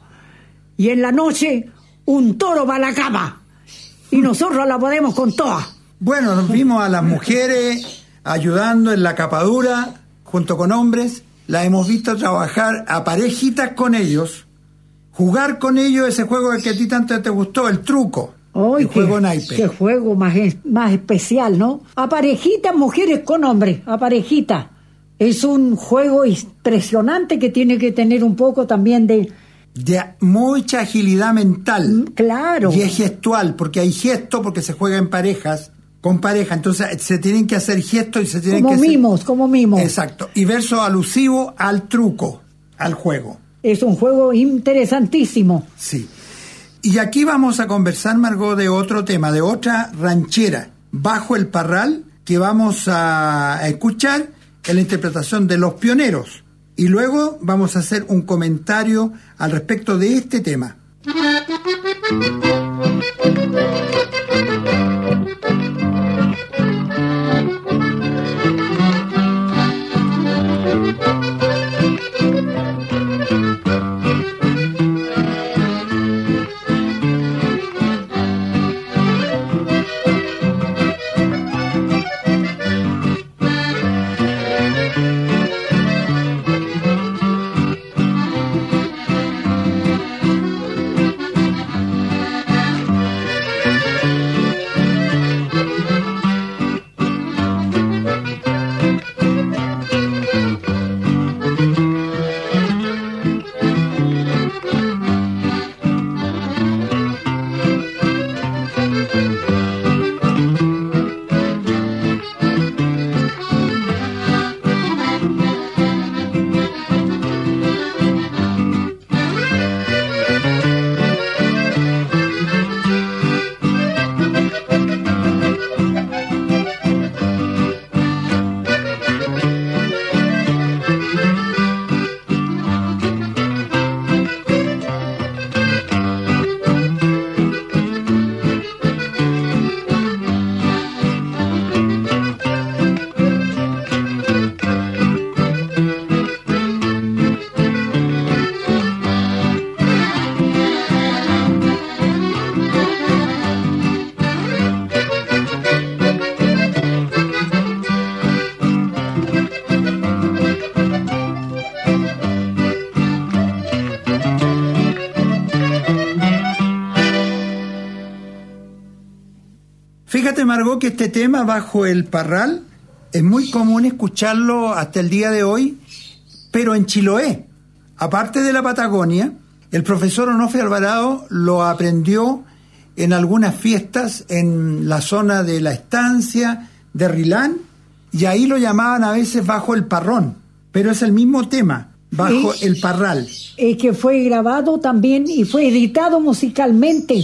Speaker 5: y en la noche un toro para la cama y nosotros la podemos con todas.
Speaker 3: Bueno, nos vimos a las mujeres ayudando en la capadura junto con hombres, las hemos visto trabajar a parejitas con ellos, jugar con ellos ese juego que a ti tanto te gustó, el truco.
Speaker 5: Oh,
Speaker 3: el
Speaker 5: qué,
Speaker 3: juego naipe.
Speaker 5: Qué juego más, más especial, ¿no? A parejitas, mujeres con hombres, a parejitas. Es un juego impresionante que tiene que tener un poco también de...
Speaker 3: de mucha agilidad mental.
Speaker 5: Claro.
Speaker 3: Y es gestual, porque hay gesto, porque se juega en parejas, con pareja, entonces se tienen que hacer gestos y se tienen
Speaker 5: como
Speaker 3: que... Como
Speaker 5: mimos, hacer... como mimos.
Speaker 3: Exacto. Y verso alusivo al truco, al juego.
Speaker 5: Es un juego interesantísimo.
Speaker 3: Sí. Y aquí vamos a conversar, Margot, de otro tema, de otra ranchera, Bajo el Parral, que vamos a escuchar en la interpretación de Los Pioneros. Y luego vamos a hacer un comentario al respecto de este tema. Fíjate, Margot, que este tema, Bajo el Parral, es muy común escucharlo hasta el día de hoy, pero en Chiloé. Aparte de la Patagonia, el profesor Onofre Alvarado lo aprendió en algunas fiestas en la zona de La Estancia, de Rilán, y ahí lo llamaban a veces Bajo el Parrón, pero es el mismo tema, Bajo
Speaker 5: es,
Speaker 3: el Parral.
Speaker 5: Es que fue grabado también y fue editado musicalmente.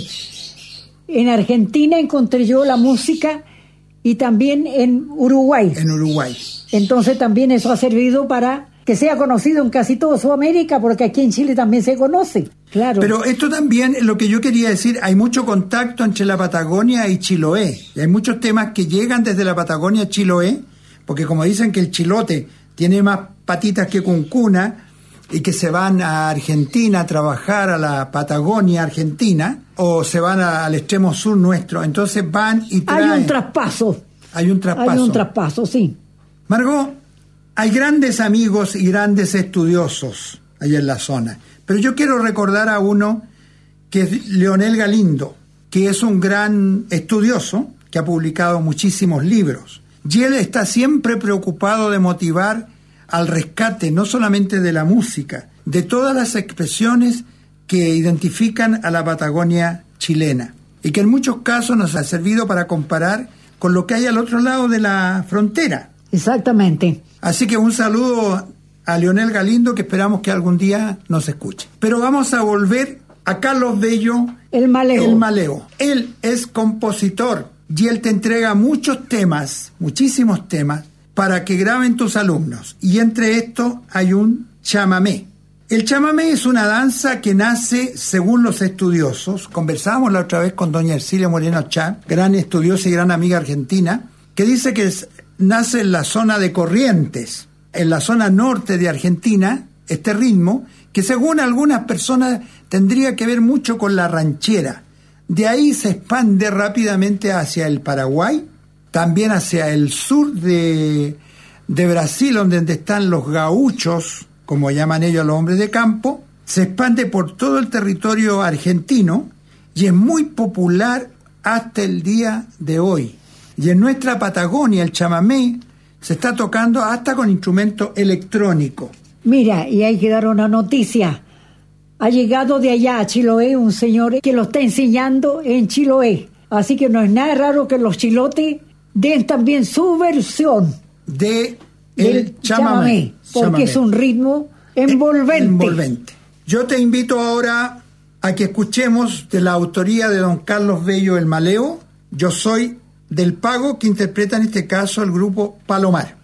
Speaker 5: En Argentina encontré yo la música y también en Uruguay.
Speaker 3: En Uruguay.
Speaker 5: Entonces también eso ha servido para que sea conocido en casi toda Sudamérica, porque aquí en Chile también se conoce, claro.
Speaker 3: Pero esto también, lo que yo quería decir, hay mucho contacto entre la Patagonia y Chiloé. Y hay muchos temas que llegan desde la Patagonia a Chiloé, porque como dicen que el chilote tiene más patitas que cuncuna, y que se van a Argentina a trabajar a la Patagonia Argentina, o se van a, al extremo sur nuestro, entonces van y traen...
Speaker 5: Hay un traspaso.
Speaker 3: Hay un traspaso.
Speaker 5: Hay un traspaso, sí.
Speaker 3: Margot, hay grandes amigos y grandes estudiosos allá en la zona, pero yo quiero recordar a uno que es Leonel Galindo, que es un gran estudioso, que ha publicado muchísimos libros, y él está siempre preocupado de motivar al rescate no solamente de la música, de todas las expresiones que identifican a la Patagonia chilena, y que en muchos casos nos ha servido para comparar con lo que hay al otro lado de la frontera.
Speaker 5: Exactamente.
Speaker 3: Así que un saludo a Leonel Galindo, que esperamos que algún día nos escuche. Pero vamos a volver a Carlos Bello,
Speaker 5: el Maleo.
Speaker 3: El Maleo. Él es compositor y él te entrega muchos temas, muchísimos temas, para que graben tus alumnos. Y entre estos hay un chamamé. El chamamé es una danza que nace, según los estudiosos, conversábamos la otra vez con doña Ercilia Moreno Chá, gran estudiosa y gran amiga argentina, que dice que es, nace en la zona de Corrientes, en la zona norte de Argentina, este ritmo, que según algunas personas tendría que ver mucho con la ranchera. De ahí se expande rápidamente hacia el Paraguay, también hacia el sur de, de Brasil, donde están los gauchos, como llaman ellos a los hombres de campo, se expande por todo el territorio argentino y es muy popular hasta el día de hoy. Y en nuestra Patagonia el chamamé se está tocando hasta con instrumento electrónico.
Speaker 5: Mira, y hay que dar una noticia. Ha llegado de allá a Chiloé un señor que lo está enseñando en Chiloé. Así que no es nada raro que los chilotes den también su versión
Speaker 3: de
Speaker 5: el
Speaker 3: el chamamé,
Speaker 5: chamamé, porque
Speaker 3: chamamé.
Speaker 5: es un ritmo envolvente.
Speaker 3: envolvente. Yo te invito ahora a que escuchemos de la autoría de don Carlos Bello el Maleo, Yo soy del Pago, que interpreta en este caso el grupo Palomar.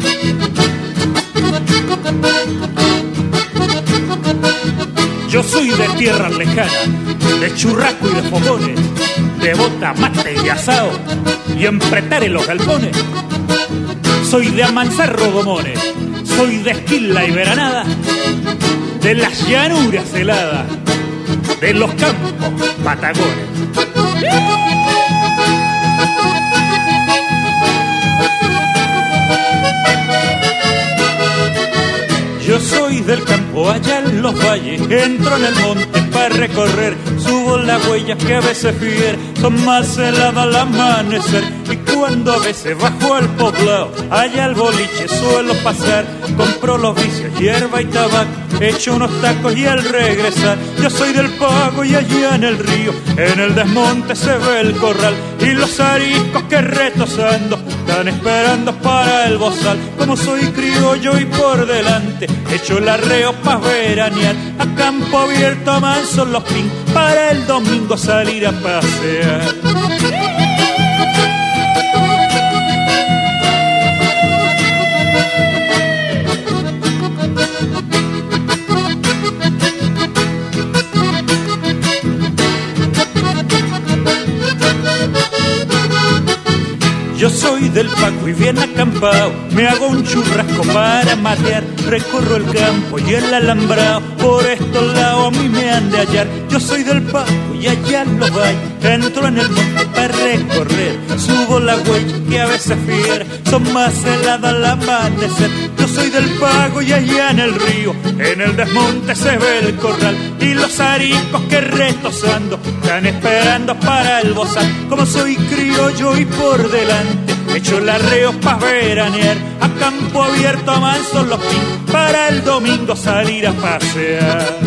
Speaker 8: Yo soy de tierras lejanas, de churrasco y de fogones, de bota, mate y asado, y empretar en los galpones. Soy de amansar rodomones, soy de esquila y veranada, de las llanuras heladas, de los campos patagones. Yo soy del campo, allá en los valles, entro en el monte para recorrer, subo las huellas que a veces fier, son más heladas al amanecer, y cuando a veces bajo al poblado, allá al boliche suelo pasar, compro los vicios, hierba y tabaco, echo unos tacos y al regresar, yo soy del Pago y allá en el río, en el desmonte se ve el corral, y los ariscos que retosando, están esperando para el bozal, como soy criollo y por delante, echo el arreo pa' veranear, a campo abierto manso los pin, para el domingo salir a pasear. Yo soy del Paco y bien acampado, me hago un churrasco para matear, recorro el campo y el alambrado, por estos lados a mí me han de hallar. Yo soy del Paco y allá lo voy, entro en el monte para recorrer, subo la huella que a veces fiera, son más heladas al amanecer. Yo soy del Pago y allá en el río, en el desmonte se ve el corral, y los ariscos que retosando, están esperando para el bozal, como soy criollo y por delante, echo el arreo pa' veranear, a campo abierto a manso los pin, para el domingo salir a pasear.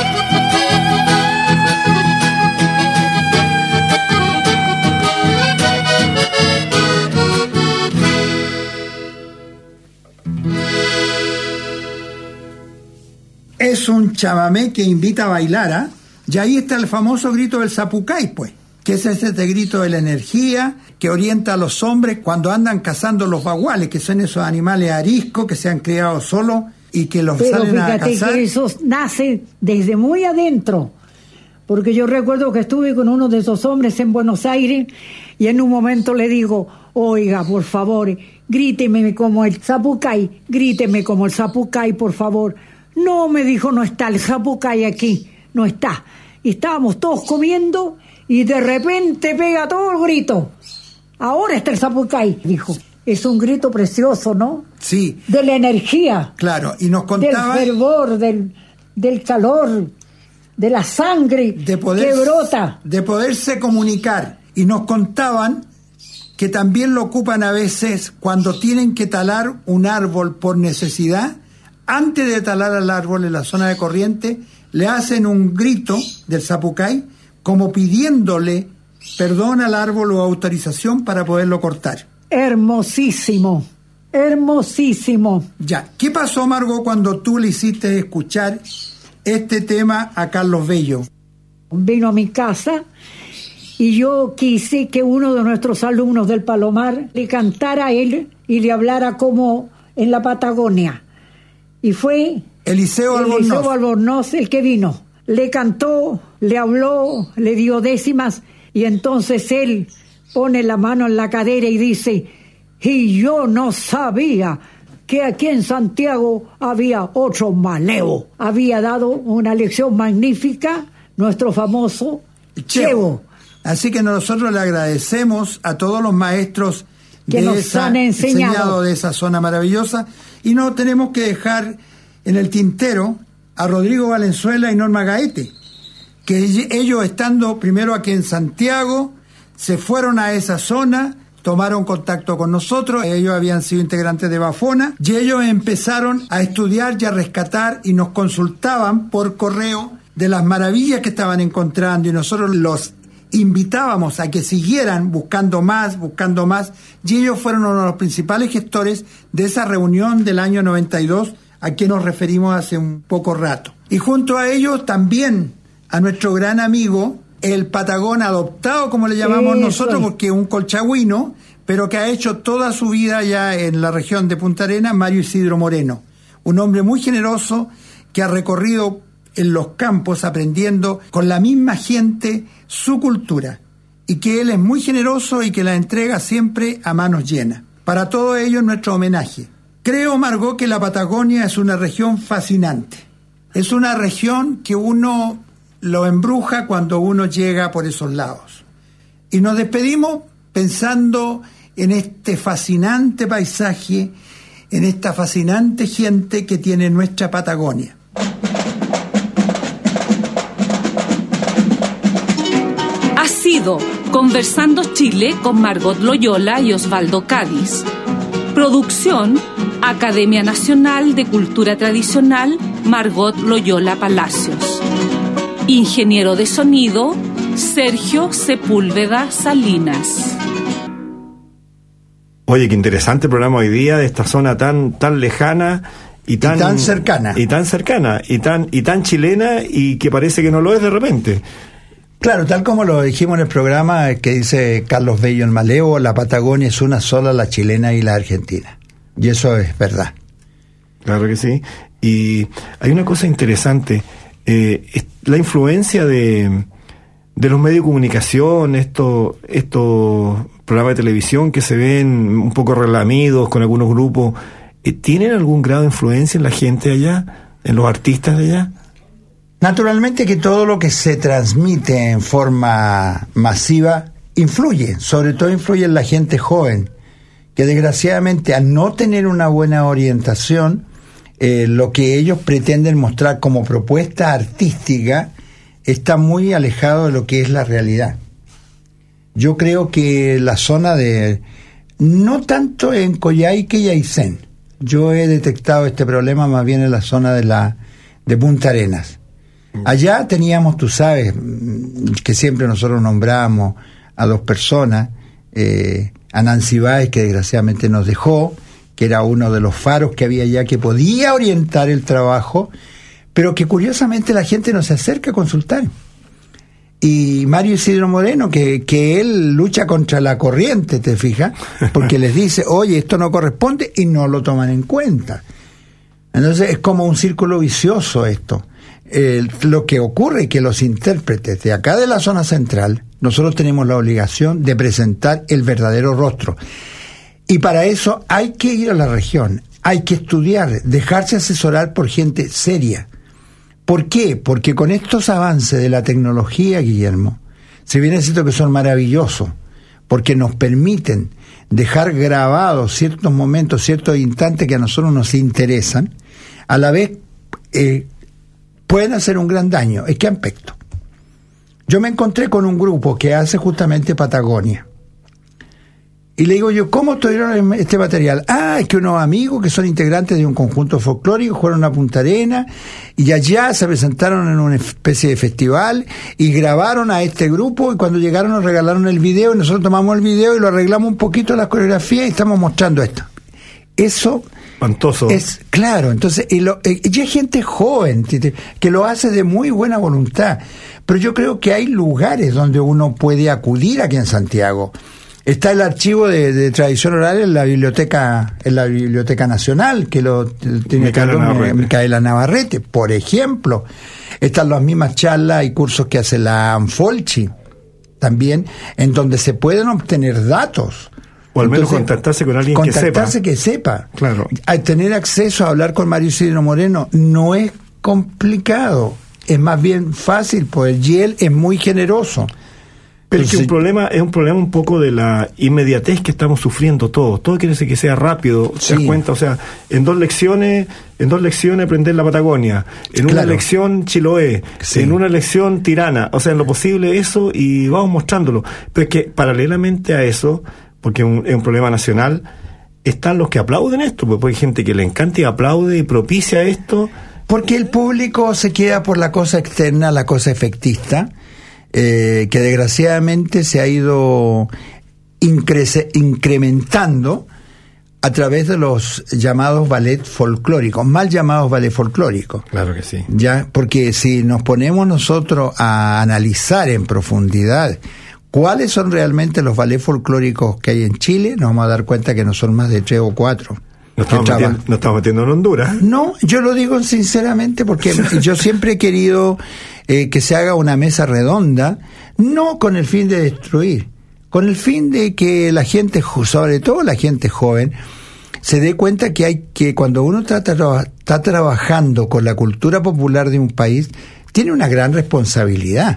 Speaker 3: Es un chamamé que invita a bailar, ¿ah? ¿eh? Y ahí está el famoso grito del zapucay, pues, que es ese grito de la energía que orienta a los hombres cuando andan cazando los baguales, que son esos animales ariscos que se han criado solos y que los
Speaker 5: Pero
Speaker 3: salen a
Speaker 5: fíjate
Speaker 3: cazar.
Speaker 5: que eso nace desde muy adentro, porque yo recuerdo que estuve con uno de esos hombres en Buenos Aires y en un momento le digo, oiga, por favor, gríteme como el zapucay, gríteme como el zapucay, por favor. No, me dijo, no está el zapucay aquí, no está. Y estábamos todos comiendo y de repente pega todo el grito. Ahora está el zapucay, dijo. Es un grito precioso, ¿no?
Speaker 3: Sí.
Speaker 5: De la energía.
Speaker 3: Claro, y nos contaba...
Speaker 5: Del fervor, del, del calor, de la sangre
Speaker 3: de poder,
Speaker 5: que brota.
Speaker 3: De poderse comunicar. Y nos contaban que también lo ocupan a veces cuando tienen que talar un árbol por necesidad. Antes de talar al árbol en la zona de corriente, le hacen un grito del zapucay como pidiéndole perdón al árbol o autorización para poderlo cortar.
Speaker 5: Hermosísimo, hermosísimo.
Speaker 3: Ya, ¿qué pasó, Margot, cuando tú le hiciste escuchar este tema a Carlos Bello?
Speaker 5: Vino a mi casa y yo quise que uno de nuestros alumnos del Palomar le cantara a él y le hablara como en la Patagonia. Y fue
Speaker 3: Eliseo Albornoz.
Speaker 5: Eliseo Albornoz el que vino. Le cantó, le habló, le dio décimas y entonces él pone la mano en la cadera y dice, y yo no sabía que aquí en Santiago había otro Maleo. Había dado una lección magnífica nuestro famoso Chevo. Chevo.
Speaker 3: Así que nosotros le agradecemos a todos los maestros
Speaker 5: que
Speaker 3: de
Speaker 5: nos
Speaker 3: esa,
Speaker 5: han enseñado.
Speaker 3: enseñado de esa zona maravillosa, y no tenemos que dejar en el tintero a Rodrigo Valenzuela y Norma Gaete, que ellos estando primero aquí en Santiago, se fueron a esa zona, tomaron contacto con nosotros, ellos habían sido integrantes de Bafona, y ellos empezaron a estudiar y a rescatar y nos consultaban por correo de las maravillas que estaban encontrando, y nosotros los invitábamos a que siguieran buscando más, buscando más, y ellos fueron uno de los principales gestores de esa reunión del año noventa y dos a que nos referimos hace un poco rato. Y junto a ellos también a nuestro gran amigo, el Patagón adoptado, como le llamamos
Speaker 5: Eso
Speaker 3: nosotros,
Speaker 5: es.
Speaker 3: porque es un colchagüino, pero que ha hecho toda su vida ya en la región de Punta Arenas, Mario Isidro Moreno, un hombre muy generoso que ha recorrido en los campos aprendiendo con la misma gente su cultura, y que él es muy generoso y que la entrega siempre a manos llenas. Para todo ello, nuestro homenaje. Creo, Margot, que la Patagonia es una región fascinante. Es una región que uno lo embruja cuando uno llega por esos lados. Y nos despedimos pensando en este fascinante paisaje, en esta fascinante gente que tiene nuestra Patagonia.
Speaker 4: Ha sido Conversando Chile con Margot Loyola y Osvaldo Cádiz. Producción, Academia Nacional de Cultura Tradicional, Margot Loyola Palacios. Ingeniero de sonido, Sergio Sepúlveda Salinas.
Speaker 2: Oye, qué interesante programa hoy día de esta zona tan tan lejana y tan,
Speaker 3: y tan cercana.
Speaker 2: Y tan cercana, y tan, y tan chilena, y que parece que no lo es de repente.
Speaker 3: Claro, tal como lo dijimos en el programa que dice Carlos Bello en Maleo, la Patagonia es una sola, la chilena y la argentina. Y eso es verdad.
Speaker 2: Claro que sí. Y hay una cosa interesante, eh, la influencia de, de los medios de comunicación, estos estos programas de televisión que se ven un poco relamidos con algunos grupos, eh, ¿tienen algún grado de influencia en la gente allá, en los artistas de allá?
Speaker 3: Naturalmente que todo lo que se transmite en forma masiva influye, sobre todo influye en la gente joven, que desgraciadamente al no tener una buena orientación, eh, lo que ellos pretenden mostrar como propuesta artística está muy alejado de lo que es la realidad. Yo creo que la zona de, no tanto en Coyhaique y Aysén, yo he detectado este problema más bien en la zona de la de Punta Arenas. Allá teníamos, tú sabes, que siempre nosotros nombramos a dos personas, eh, a Nancy Báez, que desgraciadamente nos dejó, que era uno de los faros que había allá, que podía orientar el trabajo, pero que curiosamente la gente no se acerca a consultar. Y Mario Isidro Moreno, que, que él lucha contra la corriente, ¿te fijas? Porque les dice, oye, esto no corresponde, y no lo toman en cuenta. Entonces es como un círculo vicioso esto. Eh, lo que ocurre es que los intérpretes de acá de la zona central, nosotros tenemos la obligación de presentar el verdadero rostro. Y para eso hay que ir a la región, hay que estudiar, dejarse asesorar por gente seria. ¿Por qué? Porque con estos avances de la tecnología, Guillermo, si bien es cierto que son maravillosos, porque nos permiten dejar grabados ciertos momentos, ciertos instantes que a nosotros nos interesan, a la vez eh, pueden hacer un gran daño. ¿En qué aspecto? Yo me encontré con un grupo que hace justamente Patagonia. Y le digo yo, ¿cómo tuvieron este material? Ah, es que unos amigos que son integrantes de un conjunto folclórico fueron a Punta Arenas y allá se presentaron en una especie de festival y grabaron a este grupo, y cuando llegaron nos regalaron el video y nosotros tomamos el video y lo arreglamos un poquito la coreografía y estamos mostrando esto. Eso
Speaker 2: espantoso.
Speaker 3: Es claro, entonces y, lo, eh, y hay gente joven que lo hace de muy buena voluntad, pero yo creo que hay lugares donde uno puede acudir aquí en Santiago. Está el archivo de, de tradición oral en la biblioteca en la biblioteca nacional, que lo tiene
Speaker 2: Micaela Navarrete.
Speaker 3: Micaela Navarrete, por ejemplo. Están las mismas charlas y cursos que hace la Anfolchi también, en donde se pueden obtener datos.
Speaker 2: O al menos
Speaker 3: Entonces,
Speaker 2: contactarse con alguien que sepa.
Speaker 3: Contactarse que sepa.
Speaker 2: Claro.
Speaker 3: Al tener acceso a hablar con Mario Isidro Moreno no es complicado, es más bien fácil, pues y él es muy generoso.
Speaker 2: Pero es que un problema, es un problema un poco de la inmediatez que estamos sufriendo todos. Todo quiere decir que sea rápido, ¿te
Speaker 3: sí.
Speaker 2: das cuenta? O sea, en dos lecciones, en dos lecciones aprender la Patagonia, en
Speaker 3: claro.
Speaker 2: una lección Chiloé, sí. en una lección Tirana, o sea, en lo posible eso, y vamos mostrándolo. Pero es que paralelamente a eso, porque es un, es un problema nacional, están los que aplauden esto, porque hay gente que le encanta y aplaude y propicia esto.
Speaker 3: Porque el público se queda por la cosa externa, la cosa efectista, Eh, que desgraciadamente se ha ido increce, incrementando a través de los llamados ballet folclóricos, mal llamados ballet folclóricos.
Speaker 2: Claro que sí.
Speaker 3: Ya, porque si nos ponemos nosotros a analizar en profundidad cuáles son realmente los ballets folclóricos que hay en Chile, nos vamos a dar cuenta que no son más de tres o cuatro.
Speaker 2: No estamos, metiendo, no estamos metiendo en Honduras.
Speaker 3: No, yo lo digo sinceramente porque yo siempre he querido eh, que se haga una mesa redonda, no con el fin de destruir, con el fin de que la gente, sobre todo la gente joven, se dé cuenta que hay que cuando uno está, está trabajando con la cultura popular de un país, tiene una gran responsabilidad.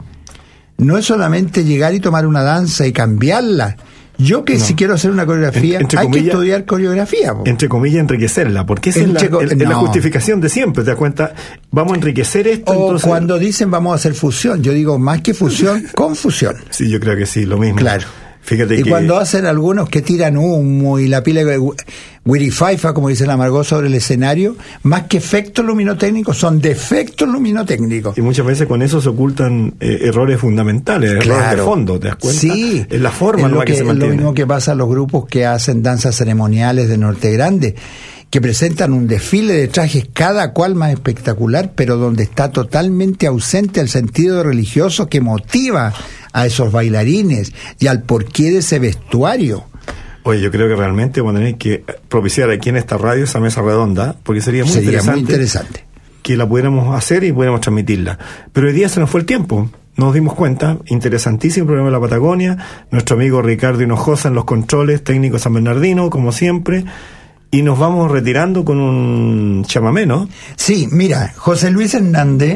Speaker 3: No es solamente llegar y tomar una danza y cambiarla. Yo que no. si quiero hacer una coreografía, en, hay comillas, que estudiar coreografía. Po.
Speaker 2: Entre comillas, enriquecerla, porque esa entre, es, la, el, no. es la justificación de siempre, ¿te das cuenta? Vamos a enriquecer esto.
Speaker 3: O
Speaker 2: entonces...
Speaker 3: cuando dicen vamos a hacer fusión, yo digo más que fusión, confusión.
Speaker 2: Sí, yo creo que sí, lo mismo.
Speaker 3: Claro.
Speaker 2: Fíjate
Speaker 3: y
Speaker 2: que...
Speaker 3: cuando hacen algunos que tiran humo y la pila de wirifaifa, como dice la Margot, sobre el escenario, más que efectos luminotécnicos, son defectos luminotécnicos.
Speaker 2: Y muchas veces con eso se ocultan eh, errores fundamentales,
Speaker 3: claro.
Speaker 2: errores de fondo, ¿te das cuenta?
Speaker 3: Sí.
Speaker 2: Es la forma
Speaker 3: es lo
Speaker 2: en la que,
Speaker 3: que se
Speaker 2: mantiene.
Speaker 3: Es lo mismo que pasa a los grupos que hacen danzas ceremoniales de Norte Grande, que presentan un desfile de trajes cada cual más espectacular, pero donde está totalmente ausente el sentido religioso que motiva a esos bailarines y al porqué de ese vestuario.
Speaker 2: Oye, yo creo que realmente vamos a tener que propiciar aquí en esta radio esa mesa redonda, porque sería muy,
Speaker 3: sería
Speaker 2: interesante,
Speaker 3: muy interesante
Speaker 2: que la pudiéramos hacer y pudiéramos transmitirla. Pero hoy día se nos fue el tiempo, nos dimos cuenta, interesantísimo programa de la Patagonia, nuestro amigo Ricardo Hinojosa en los controles, técnico San Bernardino, como siempre, y nos vamos retirando con un chamamé, ¿no?
Speaker 3: Sí, mira, José Luis Hernández,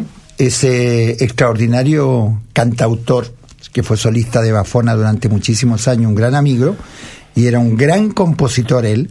Speaker 3: ese extraordinario cantautor, que fue solista de Bafona durante muchísimos años, un gran amigo, y era un gran compositor él.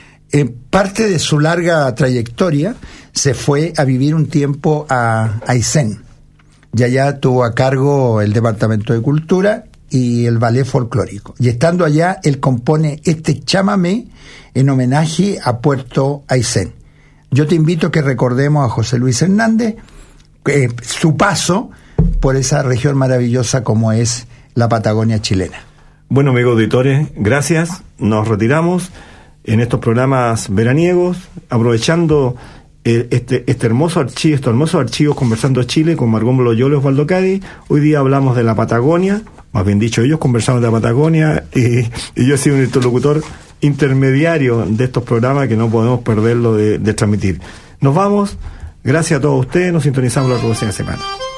Speaker 3: En parte de su larga trayectoria se fue a vivir un tiempo a Aysén, y allá tuvo a cargo el Departamento de Cultura y el Ballet Folclórico. Y estando allá, él compone este chamamé en homenaje a Puerto Aysén. Yo te invito a que recordemos a José Luis Hernández, eh, su paso por esa región maravillosa como es la Patagonia chilena.
Speaker 2: Bueno, amigos auditores, gracias. Nos retiramos en estos programas veraniegos, aprovechando eh, este, este hermoso archivo, estos hermosos archivos Conversando Chile con Margot Loyola y Osvaldo Cádiz. Hoy día hablamos de la Patagonia, más bien dicho, ellos conversamos de la Patagonia y, y yo he sido un interlocutor intermediario de estos programas que no podemos perderlo de, de transmitir. Nos vamos, gracias a todos ustedes, nos sintonizamos la próxima semana.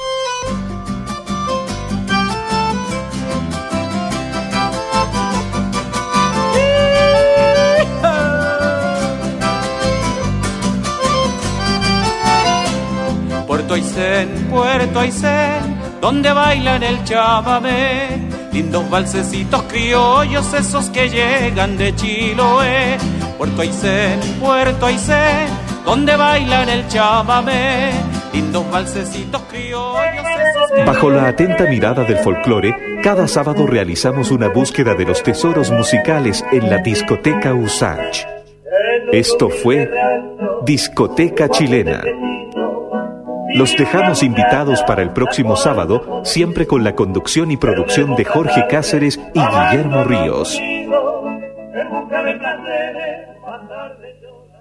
Speaker 8: Puerto Aysén, Puerto Aysén, donde bailan el chamamé, lindos valsecitos criollos esos que llegan de Chiloé. Puerto Aysén, Puerto Aysén, donde bailan el chamamé, lindos valsecitos criollos esos que...
Speaker 1: Bajo la atenta mirada del folclore, cada sábado realizamos una búsqueda de los tesoros musicales en la discoteca Usach. Esto fue Discoteca Chilena. Los dejamos invitados para el próximo sábado, siempre con la conducción y producción de Jorge Cáceres y Guillermo Ríos.